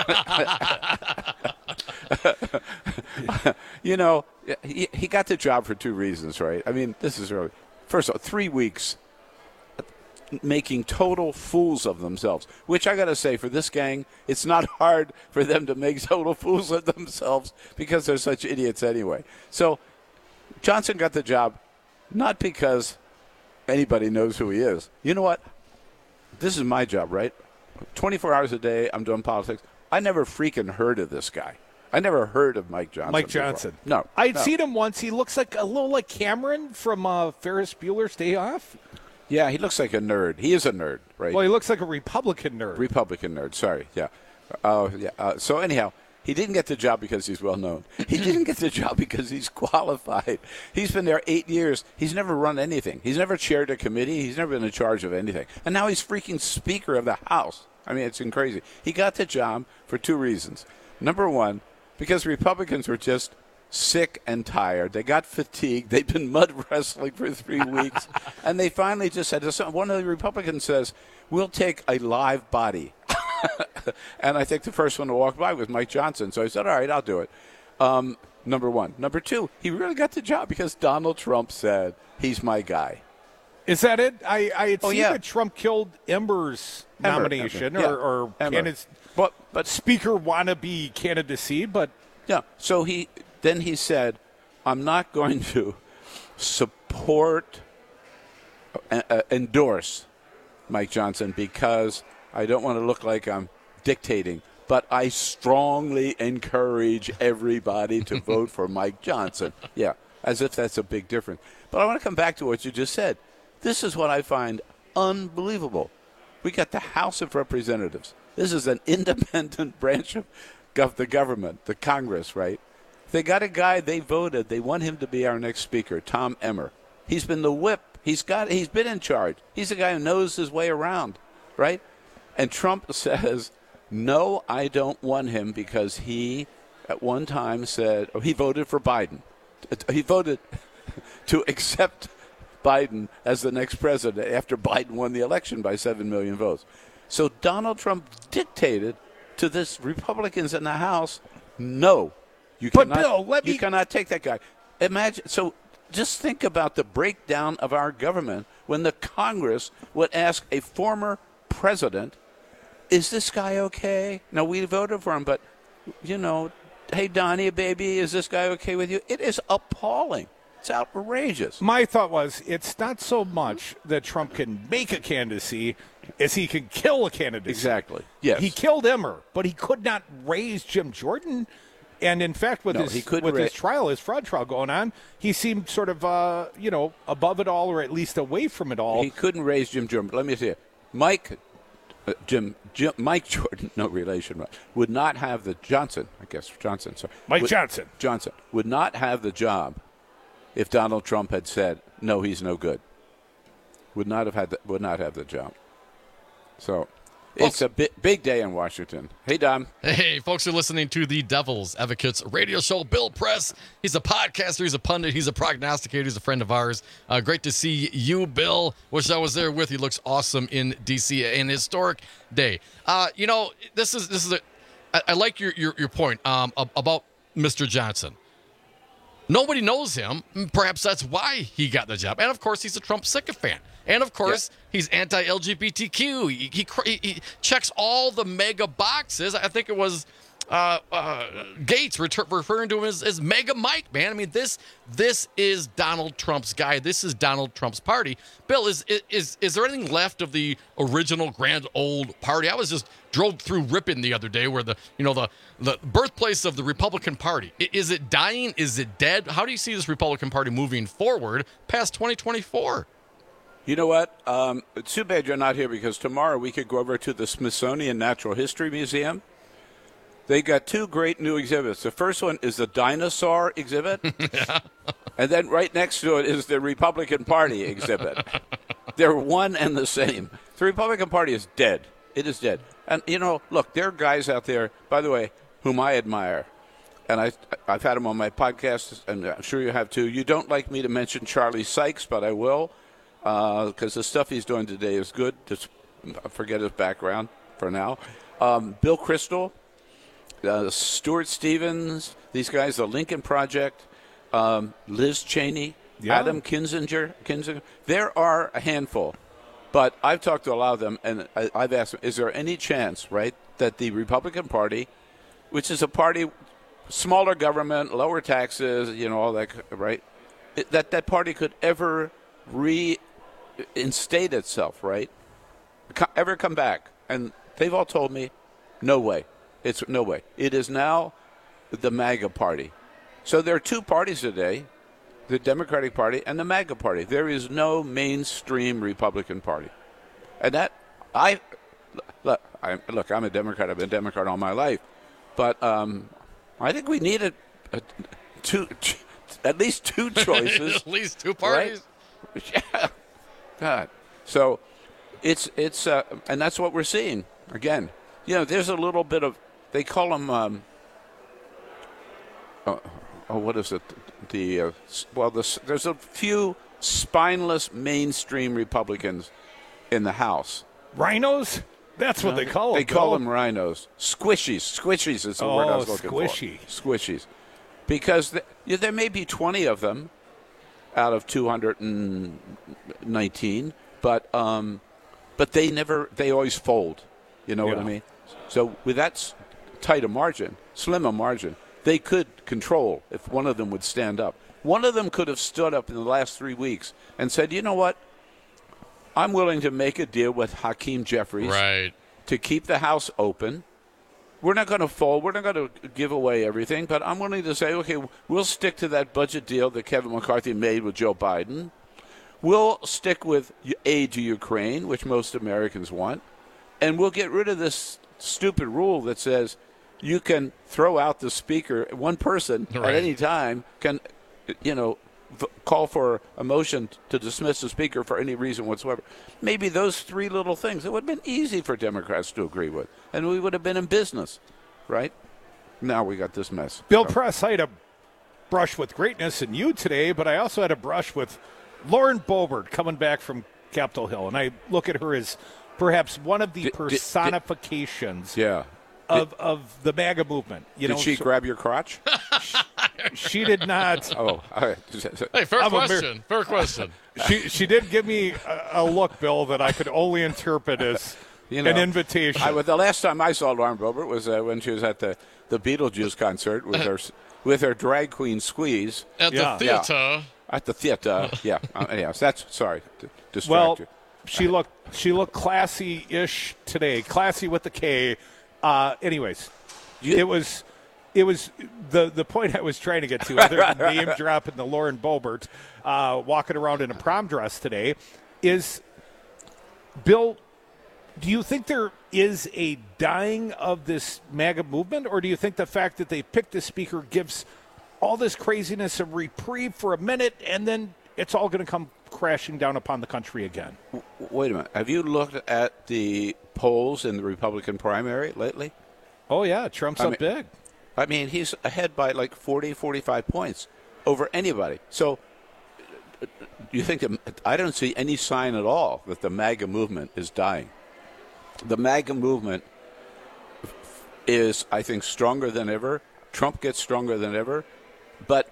Speaker 29: You know, he got the job for two reasons, right? I mean, this is really, first of all, 3 weeks making total fools of themselves, which I got to say, for this gang, it's not hard for them to make total fools of themselves because they're such idiots anyway. So Johnson got the job not because anybody knows who he is. You know what? This is my job, right? 24 hours a day, I'm doing politics. I never freaking heard of this guy. I never heard of Mike Johnson.
Speaker 17: Mike Johnson.
Speaker 29: Before. No.
Speaker 17: I'd seen him once. He looks like a little like Cameron from Ferris Bueller's Day Off.
Speaker 29: Yeah, he looks like a nerd. He is a nerd, right?
Speaker 17: Well, he looks like a Republican nerd.
Speaker 29: Republican nerd, sorry, yeah. So anyhow, he didn't get the job because he's well known. He didn't get the job because he's qualified. He's been there 8 years. He's never run anything. He's never chaired a committee. He's never been in charge of anything. And now he's freaking Speaker of the House. I mean, it's crazy. He got the job for two reasons. Number one, because Republicans were just sick and tired. They got fatigued. They've been mud wrestling for 3 weeks. And they finally just said, one of the Republicans says, we'll take a live body. And I think the first one to walk by was Mike Johnson. So I said, all right, I'll do it. Number one. Number two, he really got the job because Donald Trump said, he's my guy.
Speaker 17: Is that it? I had seen that Trump killed Ember's nomination or candidates,
Speaker 29: but
Speaker 17: Speaker wannabe candidacy. But
Speaker 29: yeah, so he said, I'm not going to support, endorse Mike Johnson because I don't want to look like I'm dictating, but I strongly encourage everybody to vote for Mike Johnson. Yeah, as if that's a big difference. But I want to come back to what you just said. This is what I find unbelievable. We got the House of Representatives. This is an independent branch of the government, the Congress, right? They got a guy they voted. They want him to be our next speaker, Tom Emmer. He's been the whip. He's been in charge. He's the guy who knows his way around, right? And Trump says, no, I don't want him because he at one time said, he voted for Biden. He voted to accept Biden as the next president after Biden won the election by 7 million votes. So Donald Trump dictated to this Republicans in the House, no, you cannot take that guy. Imagine, so just think about the breakdown of our government when the Congress would ask a former president, is this guy okay? No, we voted for him, but, hey, Donnie, baby, is this guy okay with you? It is appalling. It's outrageous.
Speaker 17: My thought was it's not so much that Trump can make a candidacy as he can kill a candidacy.
Speaker 29: Exactly. Yes.
Speaker 17: He killed Emmer, but he could not raise Jim Jordan. And, in fact, with his fraud trial going on, he seemed sort of, above it all or at least away from it all.
Speaker 29: He couldn't raise Jim Jordan. But let me say it. Mike Jordan, no relation, right, would not have the Johnson would not have the job if Donald Trump had said, no, he's no good. Would not have the job. So it's a big day in Washington. Hey, Dom.
Speaker 18: Hey, folks are listening to the Devil's Advocates radio show. Bill Press, he's a podcaster, he's a pundit, he's a prognosticator, he's a friend of ours. Great to see you, Bill. Wish I was there with you. Looks awesome in D.C. An historic day. This is I like your point about Mr. Johnson. Nobody knows him. Perhaps that's why he got the job. And, of course, he's a Trump sycophant. And, of course, he's anti-LGBTQ. He checks all the mega boxes. I think it was Gates referring to him as Mega Mike, man. I mean, this is Donald Trump's guy. This is Donald Trump's party. Bill, is there anything left of the original grand old party? I was just drove through Ripon the other day where the birthplace of the Republican Party. Is it dying? Is it dead? How do you see this Republican Party moving forward past 2024?
Speaker 29: You know what? It's too bad you're not here because tomorrow we could go over to the Smithsonian Natural History Museum. They got two great new exhibits. The first one is the dinosaur exhibit, and then right next to it is the Republican Party exhibit. They're one and the same. The Republican Party is dead. It is dead. And, look, there are guys out there, by the way, whom I admire. And I've had him on my podcast, and I'm sure you have too. You don't like me to mention Charlie Sykes, but I will, because the stuff he's doing today is good. Just forget his background for now. Bill Kristol, Stuart Stevens, these guys, the Lincoln Project, Liz Cheney, Adam Kinzinger. There are a handful. But I've talked to a lot of them, and I've asked them, is there any chance, right, that the Republican Party, which is a party, smaller government, lower taxes, all that, right, that party could ever reinstate itself, right, ever come back? And they've all told me, no way. It's no way. It is now the MAGA party. So there are two parties today. the Democratic Party and the MAGA Party. There is no mainstream Republican Party. And that, I'm a Democrat. I've been a Democrat all my life. But I think we need at least two choices.
Speaker 18: At least two parties?
Speaker 29: Right? Yeah. God. So it's and that's what we're seeing. Again, there's a little bit of, they call them, what is it? There's a few spineless mainstream Republicans in the House.
Speaker 17: Rhinos? That's what they call them.
Speaker 29: They call them rhinos. Squishies is the word I was looking for. Squishies. Because there may be 20 of them out of 219, but they always fold. You know what I mean? So with that slim a margin, they could control if one of them would stand up. One of them could have stood up in the last 3 weeks and said, you know what? I'm willing to make a deal with Hakeem Jeffries to keep the House open. We're not going to fold. We're not going to give away everything, but I'm willing to say, okay, we'll stick to that budget deal that Kevin McCarthy made with Joe Biden. We'll stick with aid to Ukraine, which most Americans want, and we'll get rid of this stupid rule that says you can throw out the speaker. One person at any time can, call for a motion to dismiss the speaker for any reason whatsoever. Maybe those three little things, it would have been easy for Democrats to agree with, and we would have been in business, right? Now we got this mess.
Speaker 17: Bill Press, I had a brush with greatness in you today, but I also had a brush with Lauren Boebert coming back from Capitol Hill, and I look at her as perhaps one of the personifications of the MAGA movement.
Speaker 29: Did she grab your crotch?
Speaker 17: She did not.
Speaker 29: Oh, all right.
Speaker 18: Hey, fair question. Fair question.
Speaker 17: She did give me a look, Bill, that I could only interpret as an invitation.
Speaker 29: The last time I saw Lauren Boebert was when she was at the Beetlejuice concert with her drag queen Squeeze
Speaker 18: at the theater.
Speaker 29: Yeah. At the theater, yeah. Anyhow, sorry to distract you.
Speaker 17: She looked classy-ish today, classy with the K. Anyways, it was the point I was trying to get to, other than name dropping the Lauren Boebert walking around in a prom dress today, is, Bill, do you think there is a dying of this MAGA movement, or do you think the fact that they picked the speaker gives all this craziness a reprieve for a minute, and then it's all going to come crashing down upon the country again?
Speaker 29: Wait a minute. Have you looked at the polls in the Republican primary lately?
Speaker 17: Oh, yeah. Trump's up big.
Speaker 29: I mean, he's ahead by like 40, 45 points over anybody. So you think I don't see any sign at all that the MAGA movement is dying. The MAGA movement is, I think, stronger than ever. Trump gets stronger than ever. But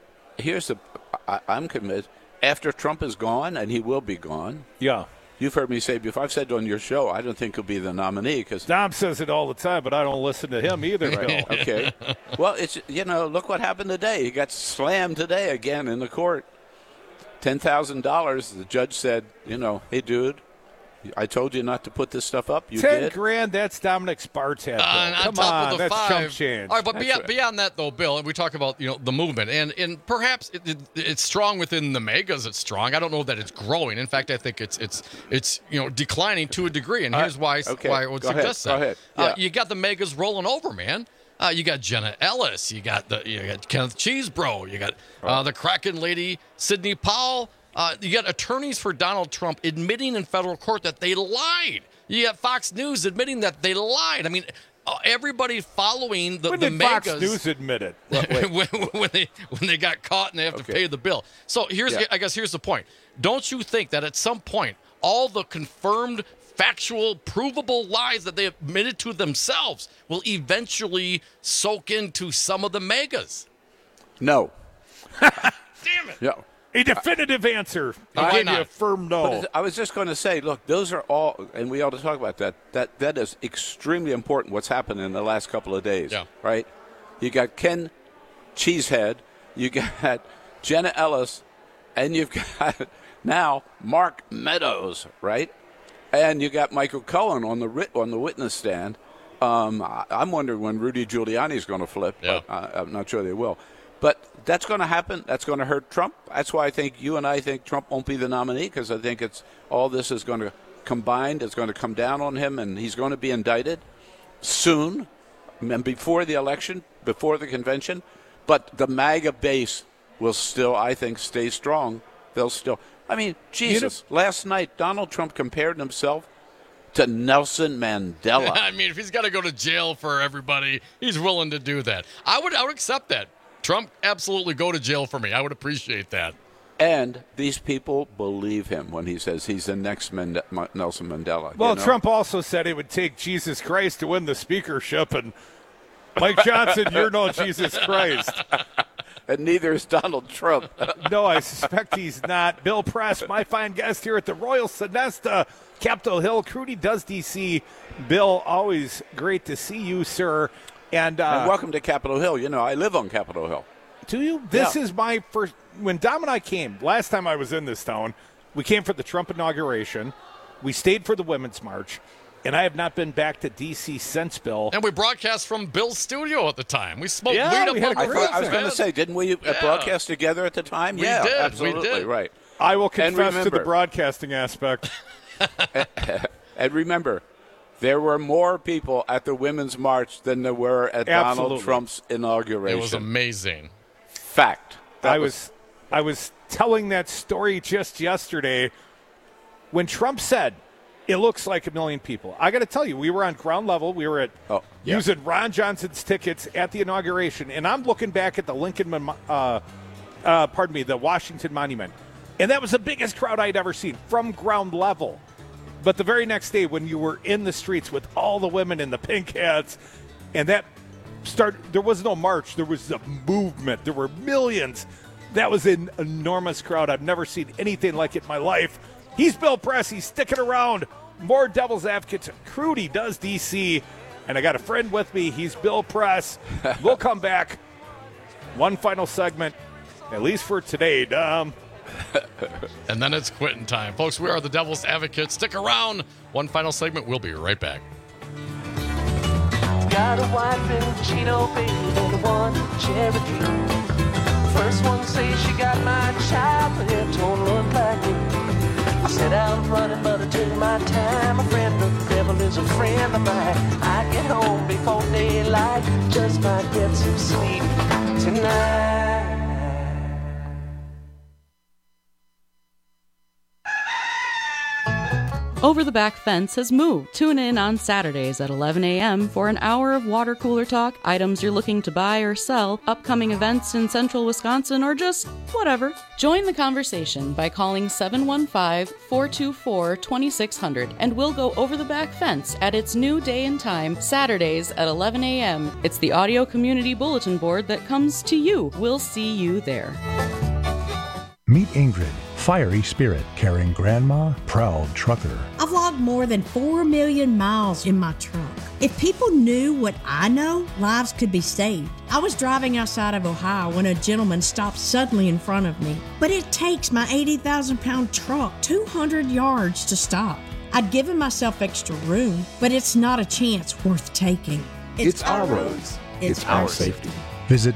Speaker 29: I'm convinced, after Trump is gone, and he will be gone.
Speaker 17: Yeah.
Speaker 29: You've heard me say before, I've said on your show, I don't think he'll be the nominee. Cause
Speaker 17: Dom says it all the time, but I don't listen to him either, Bill.
Speaker 29: Okay. Well, it's look what happened today. He got slammed today again in the court. $10,000. The judge said, hey, dude, I told you not to put this stuff up. You did.
Speaker 17: $10,000. That's Dominic Spartak.
Speaker 18: On top of the
Speaker 17: that's
Speaker 18: 5.
Speaker 17: chump change.
Speaker 18: All right, but beyond that, though, Bill, and we talk about the movement, and perhaps it's strong within the megas. It's strong. I don't know that it's growing. In fact, I think it's declining to a degree. And here's why I would suggest that.
Speaker 29: Go ahead. Yeah.
Speaker 18: You got the megas rolling over, man. You got Jenna Ellis. You got Kenneth Chesebro. You got the Kraken lady Sidney Powell. You got attorneys for Donald Trump admitting in federal court that they lied. You got Fox News admitting that they lied. I mean, everybody following the
Speaker 17: when did
Speaker 18: megas.
Speaker 17: Fox News admit it?
Speaker 18: when they got caught and they have to pay the bill. So I guess here's the point. Don't you think that at some point all the confirmed, factual, provable lies that they admitted to themselves will eventually soak into some of the megas?
Speaker 29: No.
Speaker 17: Damn it.
Speaker 29: No.
Speaker 17: A definitive answer. I gave you a firm no.
Speaker 29: But I was just going to say, look, those are all, and we ought to talk about that. That is extremely important, what's happened in the last couple of days, right? You got Ken Cheesehead, you got Jenna Ellis, and you've got now Mark Meadows, right? And you got Michael Cohen on the witness stand. I'm wondering when Rudy Giuliani is going to flip, but I'm not sure they will. But that's going to happen. That's going to hurt Trump. That's why you and I think Trump won't be the nominee, because I think all this is going to combined. It's going to come down on him, and he's going to be indicted soon, and before the election, before the convention. But the MAGA base will still, I think, stay strong. They'll still. I mean, Jesus. Last night, Donald Trump compared himself to Nelson Mandela.
Speaker 18: I mean, if he's got to go to jail for everybody, he's willing to do that. I would accept that. Trump, absolutely go to jail for me. I would appreciate that.
Speaker 29: And these people believe him when he says he's the next Nelson Mandela.
Speaker 17: Well, Trump also said it would take Jesus Christ to win the speakership, and Mike Johnson, you're no Jesus Christ.
Speaker 29: And neither is Donald Trump.
Speaker 17: No, I suspect he's not. Bill Press, my fine guest here at the Royal Sonesta, Capitol Hill. Crudy does DC. Bill, always great to see you, sir. And
Speaker 29: welcome to Capitol Hill. I live on Capitol Hill.
Speaker 17: Do you? This is my first. When Dom and I came, last time I was in this town, we came for the Trump inauguration. We stayed for the Women's March. And I have not been back to D.C. since, Bill.
Speaker 18: And we broadcast from Bill's studio at the time. We smoked weed
Speaker 29: I
Speaker 18: up
Speaker 29: was going to say, didn't we broadcast together at the time?
Speaker 18: We did.
Speaker 29: Absolutely,
Speaker 18: we did.
Speaker 29: Right.
Speaker 17: I will confess to the broadcasting aspect.
Speaker 29: And remember, there were more people at the Women's March than there were at Donald Trump's inauguration.
Speaker 18: It was amazing.
Speaker 29: Fact.
Speaker 17: I was telling that story just yesterday when Trump said, it looks like 1 million people. I got to tell you, we were on ground level. We were using Ron Johnson's tickets at the inauguration, and I'm looking back at the the Washington Monument, and that was the biggest crowd I'd ever seen from ground level. But the very next day, when you were in the streets with all the women in the pink hats, and there was no march. There was a movement. There were millions. That was an enormous crowd. I've never seen anything like it in my life. He's Bill Press. He's sticking around. More Devil's Advocates. Crudy does DC. And I got a friend with me. He's Bill Press. We'll come back. One final segment, at least for today, Dom.
Speaker 18: And then it's quitting time. Folks, we are the Devil's Advocates. Stick around. One final segment. We'll be right back.
Speaker 8: Got a wife in Chino, baby, and one Cherokee. First one says she got my child, but it don't look like me. I set out running, but I took my time. A friend of the devil is a friend of mine. I get home before daylight, just might get some sleep tonight.
Speaker 9: Over the Back Fence has moved. Tune in on Saturdays at 11 a.m. for an hour of water cooler talk, items you're looking to buy or sell, upcoming events in central Wisconsin, or just whatever. Join the conversation by calling 715-424-2600, and we'll go over the back fence at its new day and time, Saturdays at 11 a.m. It's the audio community bulletin board that comes to you. We'll see you there.
Speaker 10: Meet Ingrid, fiery spirit, caring grandma, proud trucker.
Speaker 11: I've logged more than 4 million miles in my truck. If people knew what I know, lives could be saved. I was driving outside of Ohio when a gentleman stopped suddenly in front of me. But it takes my 80,000-pound truck 200 yards to stop. I'd given myself extra room, but it's not a chance worth taking.
Speaker 10: It's our roads. It's our safety. Visit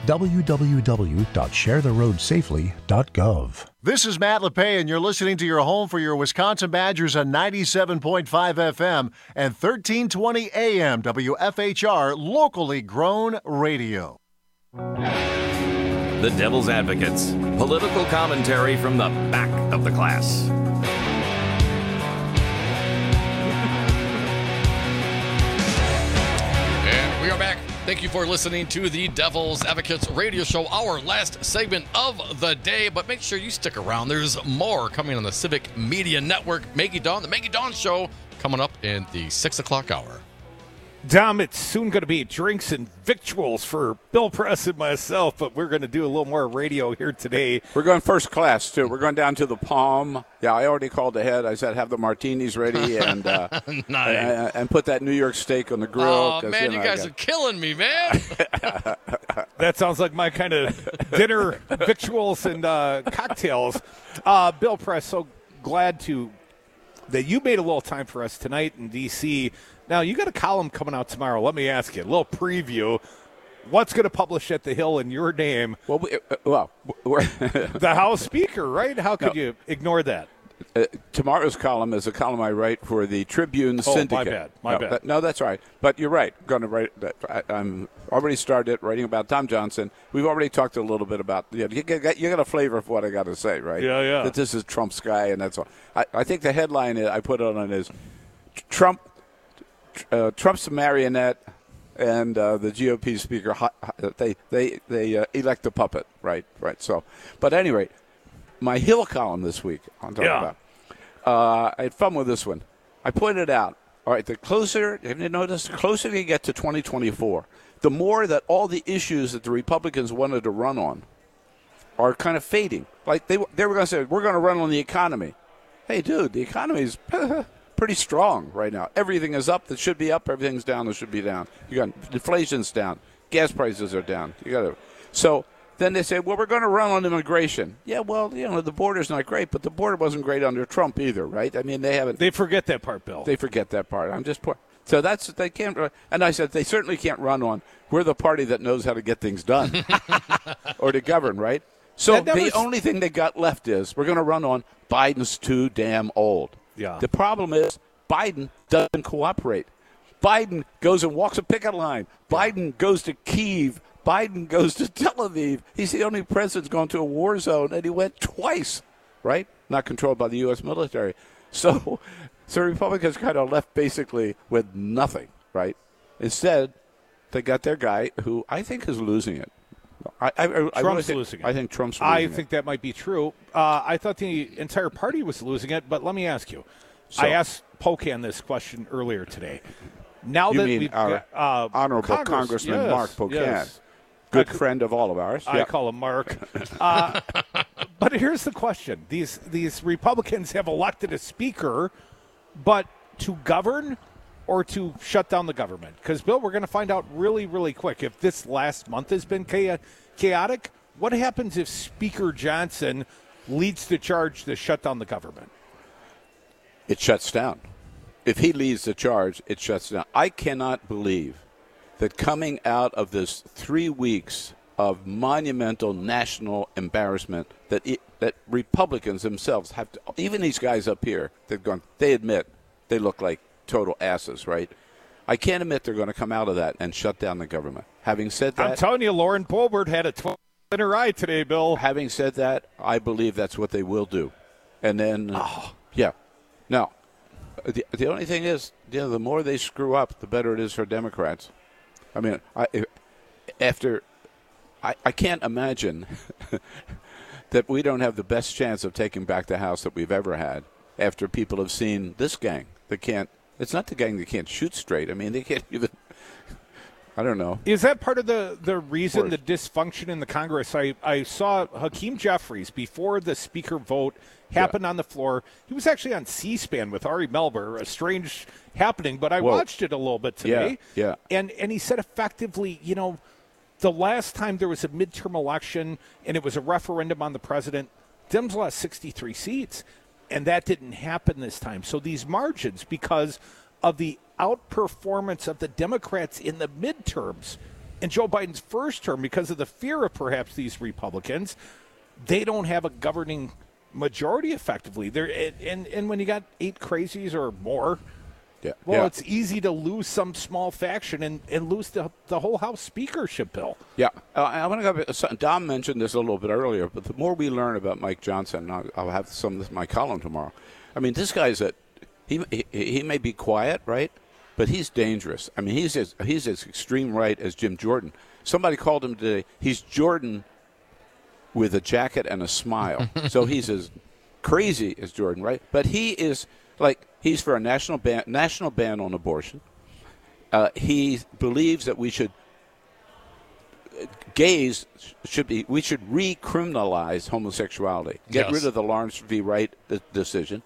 Speaker 10: www.sharetheroadsafely.gov.
Speaker 12: This is Matt LePay, and you're listening to your home for your Wisconsin Badgers on 97.5 FM and 1320 AM WFHR, locally grown radio.
Speaker 24: The Devil's Advocates, political commentary from the back of the class.
Speaker 18: And we are back. Thank you for listening to the Devil's Advocates radio show, our last segment of the day. But make sure you stick around. There's more coming on the Civic Media Network. Maggie Dawn, the Maggie Dawn Show, coming up in the 6 o'clock hour.
Speaker 17: Dom, it's soon going to be drinks and victuals for Bill Press and myself, but we're going to do a little more radio here today.
Speaker 29: We're going first class, too. We're going down to the Palm. Yeah, I already called ahead. I said have the martinis ready and
Speaker 18: nice.
Speaker 29: and put that New York steak on the grill.
Speaker 18: Oh, man, you guys are killing me, man.
Speaker 17: That sounds like my kind of dinner, victuals, and cocktails. Bill Press, so glad that you made a little time for us tonight in D.C. Now, you got a column coming out tomorrow. Let me ask you, a little preview. what's going to publish at the Hill in your name?
Speaker 29: Well, we're
Speaker 17: the House Speaker, right? How could you ignore that?
Speaker 29: Tomorrow's column is a column I write for the Tribune Syndicate.
Speaker 17: My bad.
Speaker 29: No, that's right. But you're right. Going to write that. I'm already started writing about Tom Johnson. We've already talked a little bit about. You got a flavor of what I got to say, right?
Speaker 17: Yeah.
Speaker 29: That this is Trump's guy, and that's all. I think the headline I put on it is Trump's a marionette, and the GOP speaker they elect a puppet, right? So, but at any rate. My Hill column this week, I'm talking about. I had fun with this one. I pointed out, all right, the closer you get to 2024, the more that all the issues that the Republicans wanted to run on are kind of fading. Like they were going to say, we're going to run on the economy. Hey, dude, the economy is pretty strong right now. Everything is up that should be up. Everything's down that should be down. You got inflation's down. Gas prices are down. So then they say, well, we're going to run on immigration. Yeah, well, the border's not great, but the border wasn't great under Trump either, right? I mean, they forget that part, Bill. They forget that part. So they can't. And I said they certainly can't run on. We're the party that knows how to get things done or to govern, right? So the only thing they got left is we're going to run on Biden's too damn old.
Speaker 17: Yeah.
Speaker 29: The problem is Biden doesn't cooperate. Biden goes and walks a picket line. Biden goes to Kyiv. Biden goes to Tel Aviv. He's the only president gone to a war zone, and he went twice, right? Not controlled by the U.S. military. So Republicans kind of left basically with nothing, right? Instead, they got their guy who I think is losing it.
Speaker 17: Trump's losing it.
Speaker 29: I think Trump's losing it.
Speaker 17: I think that might be true. I thought the entire party was losing it, but let me ask you. I asked Pocan this question earlier today. Now
Speaker 29: you
Speaker 17: that
Speaker 29: mean
Speaker 17: we've
Speaker 29: our
Speaker 17: got,
Speaker 29: honorable Congressman Mark Pocan. Good friend of all of ours.
Speaker 17: I call him Mark. But here's the question. These Republicans have elected a speaker, but to govern or to shut down the government? Because, Bill, we're going to find out really, really quick. If this last month has been chaotic, what happens if Speaker Johnson leads the charge to shut down the government?
Speaker 29: It shuts down. If he leads the charge, it shuts down. I cannot believe that coming out of this 3 weeks of monumental national embarrassment that Republicans themselves have to, even these guys up here, they admit they look like total asses, right? I can't admit they're going to come out of that and shut down the government. Having said that,
Speaker 17: I'm telling you, Lauren Boebert had a 12-minute ride today, Bill.
Speaker 29: Having said that, I believe that's what they will do. And then, yeah. Now, the only thing is, the more they screw up, the better it is for Democrats. I mean, I can't imagine that we don't have the best chance of taking back the House that we've ever had after people have seen this gang that can't. It's not the gang that can't shoot straight. I mean, they can't even. I don't know.
Speaker 17: Is that part of the reason, the dysfunction in the Congress? I saw Hakeem Jeffries before the speaker vote happened on the floor. He was actually on C-SPAN with Ari Melber, a strange happening, but I watched it a little bit today.
Speaker 29: Yeah.
Speaker 17: And he said effectively, the last time there was a midterm election and it was a referendum on the president, Dems lost 63 seats, and that didn't happen this time. So these margins, because of the outperformance of the Democrats in the midterms and Joe Biden's first term, because of the fear of perhaps these Republicans, they don't have a governing majority effectively. And when you got 8 crazies or more, it's easy to lose some small faction and lose the whole House speakership, Bill.
Speaker 29: Yeah. I want to go. Dom mentioned this a little bit earlier, but the more we learn about Mike Johnson, I'll have some of my column tomorrow. I mean, this guy's he may be quiet, right? But he's dangerous. I mean, he's as extreme right as Jim Jordan. Somebody called him today. He's Jordan with a jacket and a smile. So he's as crazy as Jordan, right? But he is he's for a national ban on abortion. He believes that we should recriminalize homosexuality. Get rid of the Lawrence v. Wright decision.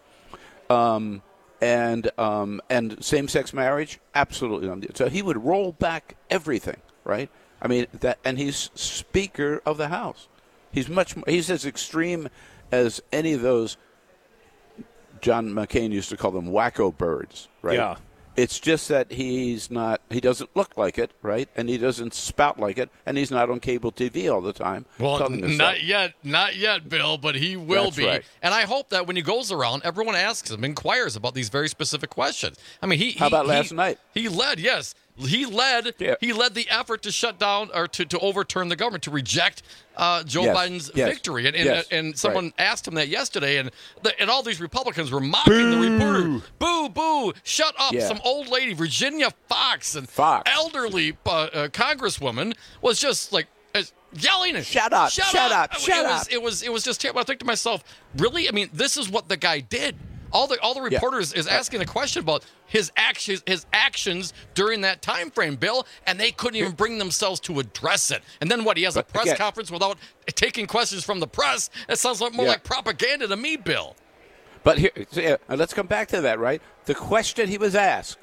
Speaker 29: And same-sex marriage, absolutely. So he would roll back everything, right? I mean and he's Speaker of the House. He's as extreme as any of those. John McCain used to call them wacko birds, right?
Speaker 17: Yeah.
Speaker 29: It's just that he doesn't look like it, right? And he doesn't spout like it, and he's not on cable TV all the time.
Speaker 18: Well, not yet, Bill, but he will be. Right. And I hope that when he goes around, everyone asks him, inquires about these very specific questions. I mean,
Speaker 29: how about last night?
Speaker 18: He led, yes. He led the effort to shut down or to overturn the government, to reject Joe Biden's victory. And someone asked him that yesterday, and all these Republicans were mocking the reporter. Boo, boo, shut up. Yeah. Some old lady, Virginia Fox, elderly congresswoman, was just like yelling at
Speaker 29: shut up.
Speaker 18: It was just terrible. I think to myself, really? I mean, this is what the guy did. All the reporters is asking a question about his actions during that time frame, Bill, and they couldn't even bring themselves to address it. And then he has a press conference without taking questions from the press. It sounds more like propaganda to me, Bill.
Speaker 29: But here, let's come back to that, right? The question he was asked: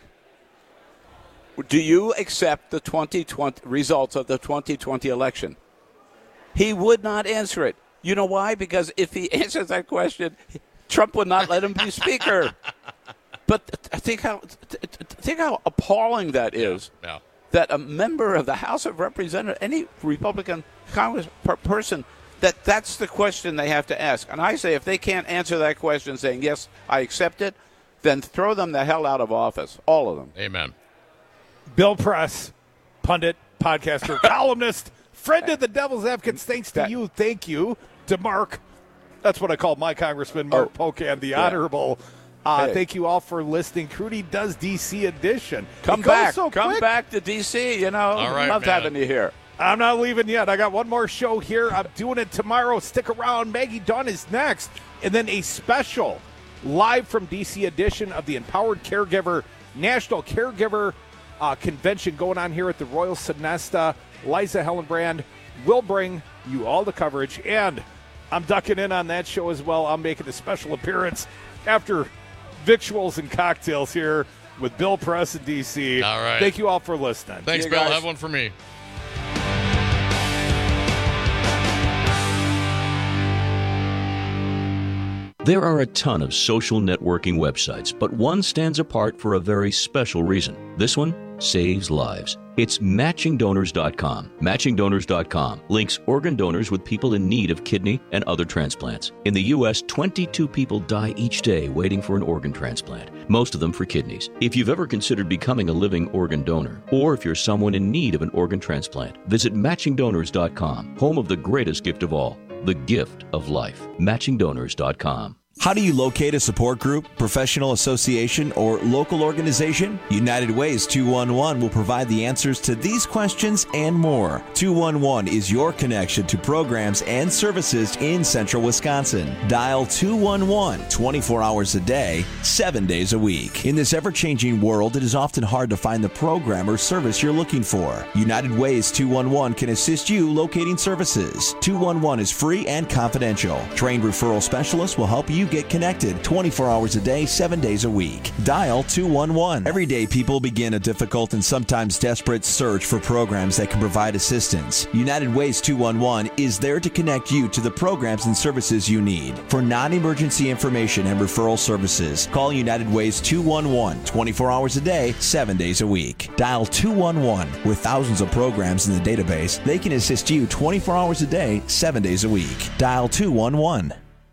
Speaker 29: do you accept the 2020 results of the 2020 election? He would not answer it. You know why? Because if he answers that question, Trump would not let him be speaker. But think how appalling that is.
Speaker 18: Yeah.
Speaker 29: That a member of the House of Representatives, any Republican Congress person, that's the question they have to ask. And I say if they can't answer that question saying, yes, I accept it, then throw them the hell out of office. All of them.
Speaker 18: Amen.
Speaker 17: Bill Press, pundit, podcaster, columnist, friend of the Devil's Advocates. Thanks to you. Thank you to Mark. That's what I call my Congressman, Mark Pocan, the Honorable. Thank you all for listening. Crudy Does D.C. edition.
Speaker 29: Come back to D.C. You know,
Speaker 18: all right,
Speaker 29: love having you here.
Speaker 17: I'm not leaving yet. I got one more show here. I'm doing it tomorrow. Stick around. Maggie Dunn is next. And then a special live from D.C. edition of the Empowered Caregiver National Caregiver Convention going on here at the Royal Sonesta. Liza Hellenbrand will bring you all the coverage, and I'm ducking in on that show as well. I'm making a special appearance after victuals and cocktails here with Bill Press in D.C.
Speaker 18: All right.
Speaker 17: Thank you all for listening.
Speaker 18: Thanks, Bill. Have one for me.
Speaker 2: There are a ton of social networking websites, but one stands apart for a very special reason. This one saves lives. It's MatchingDonors.com. MatchingDonors.com links organ donors with people in need of kidney and other transplants. In the U.S., 22 people die each day waiting for an organ transplant, most of them for kidneys. If you've ever considered becoming a living organ donor, or if you're someone in need of an organ transplant, visit MatchingDonors.com, home of the greatest gift of all, the gift of life. MatchingDonors.com.
Speaker 3: How do you locate a support group, professional association, or local organization? United Ways 211 will provide the answers to these questions and more. 211 is your connection to programs and services in central Wisconsin. Dial 211 24 hours a day, 7 days a week. In this ever-changing world, it is often hard to find the program or service you're looking for. United Ways 211 can assist you locating services. 211 is free and confidential. Trained referral specialists will help you get connected 24 hours a day, 7 days a week. Dial 211. Every day, people begin a difficult and sometimes desperate search for programs that can provide assistance. United Ways 211 is there to connect you to the programs and services you need. For non-emergency information and referral services, call United Ways 211 24 hours a day, 7 days a week. Dial 211. With thousands of programs in the database, they can assist you 24 hours a day, 7 days a week. Dial 211.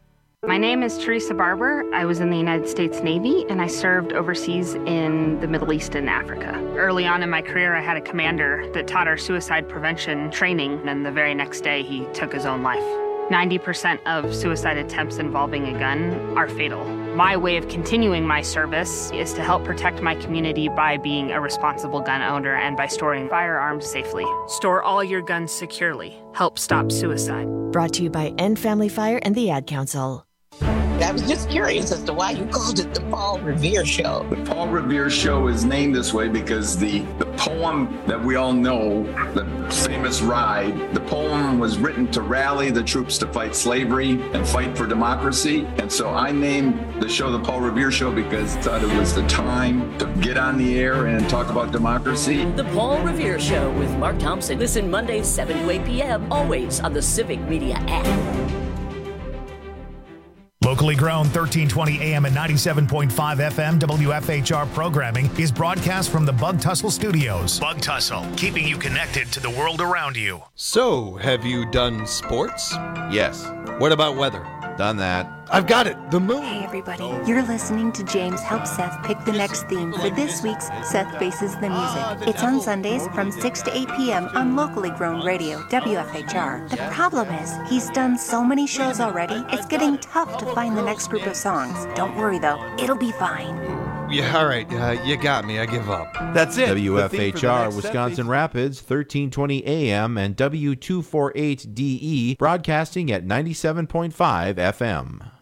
Speaker 13: My name is Teresa Barber. I was in the United States Navy, and I served overseas in the Middle East and Africa. Early on in my career, I had a commander that taught our suicide prevention training, and the very next day, he took his own life. 90% of suicide attempts involving a gun are fatal. My way of continuing my service is to help protect my community by being a responsible gun owner and by storing firearms safely. Store all your guns securely. Help stop suicide.
Speaker 15: Brought to you by End Family Fire and the Ad Council.
Speaker 16: I was just curious as to why you called it the Paul Revere Show.
Speaker 20: The Paul Revere Show is named this way because the poem that we all know, the famous Ride, the poem was written to rally the troops to fight slavery and fight for democracy. And so I named the show the Paul Revere Show because I thought it was the time to get on the air and talk about democracy.
Speaker 7: The Paul Revere Show with Mark Thompson. Listen Mondays 7 to 8 p.m. always on the Civic Media app.
Speaker 1: Locally grown 1320 AM and 97.5 FM WFHR programming is broadcast from the Bug Tussle Studios. Bug Tussle, keeping you connected to the world around you.
Speaker 4: So, have you done sports?
Speaker 5: Yes.
Speaker 4: What about weather?
Speaker 5: Done that.
Speaker 4: I've got it. The moon.
Speaker 6: Hey, everybody. You're listening to James help Seth pick the next theme for this week's Seth Faces the Music. It's on Sundays from 6 to 8 p.m. on locally grown radio, WFHR. The problem is, he's done so many shows already, it's getting tough to find the next group of songs. Don't worry, though. It'll be fine.
Speaker 4: Yeah, all right. You got me. I give up.
Speaker 5: That's it. WFHR, Wisconsin Rapids, 1320 AM and W248DE, broadcasting at 97.5 FM.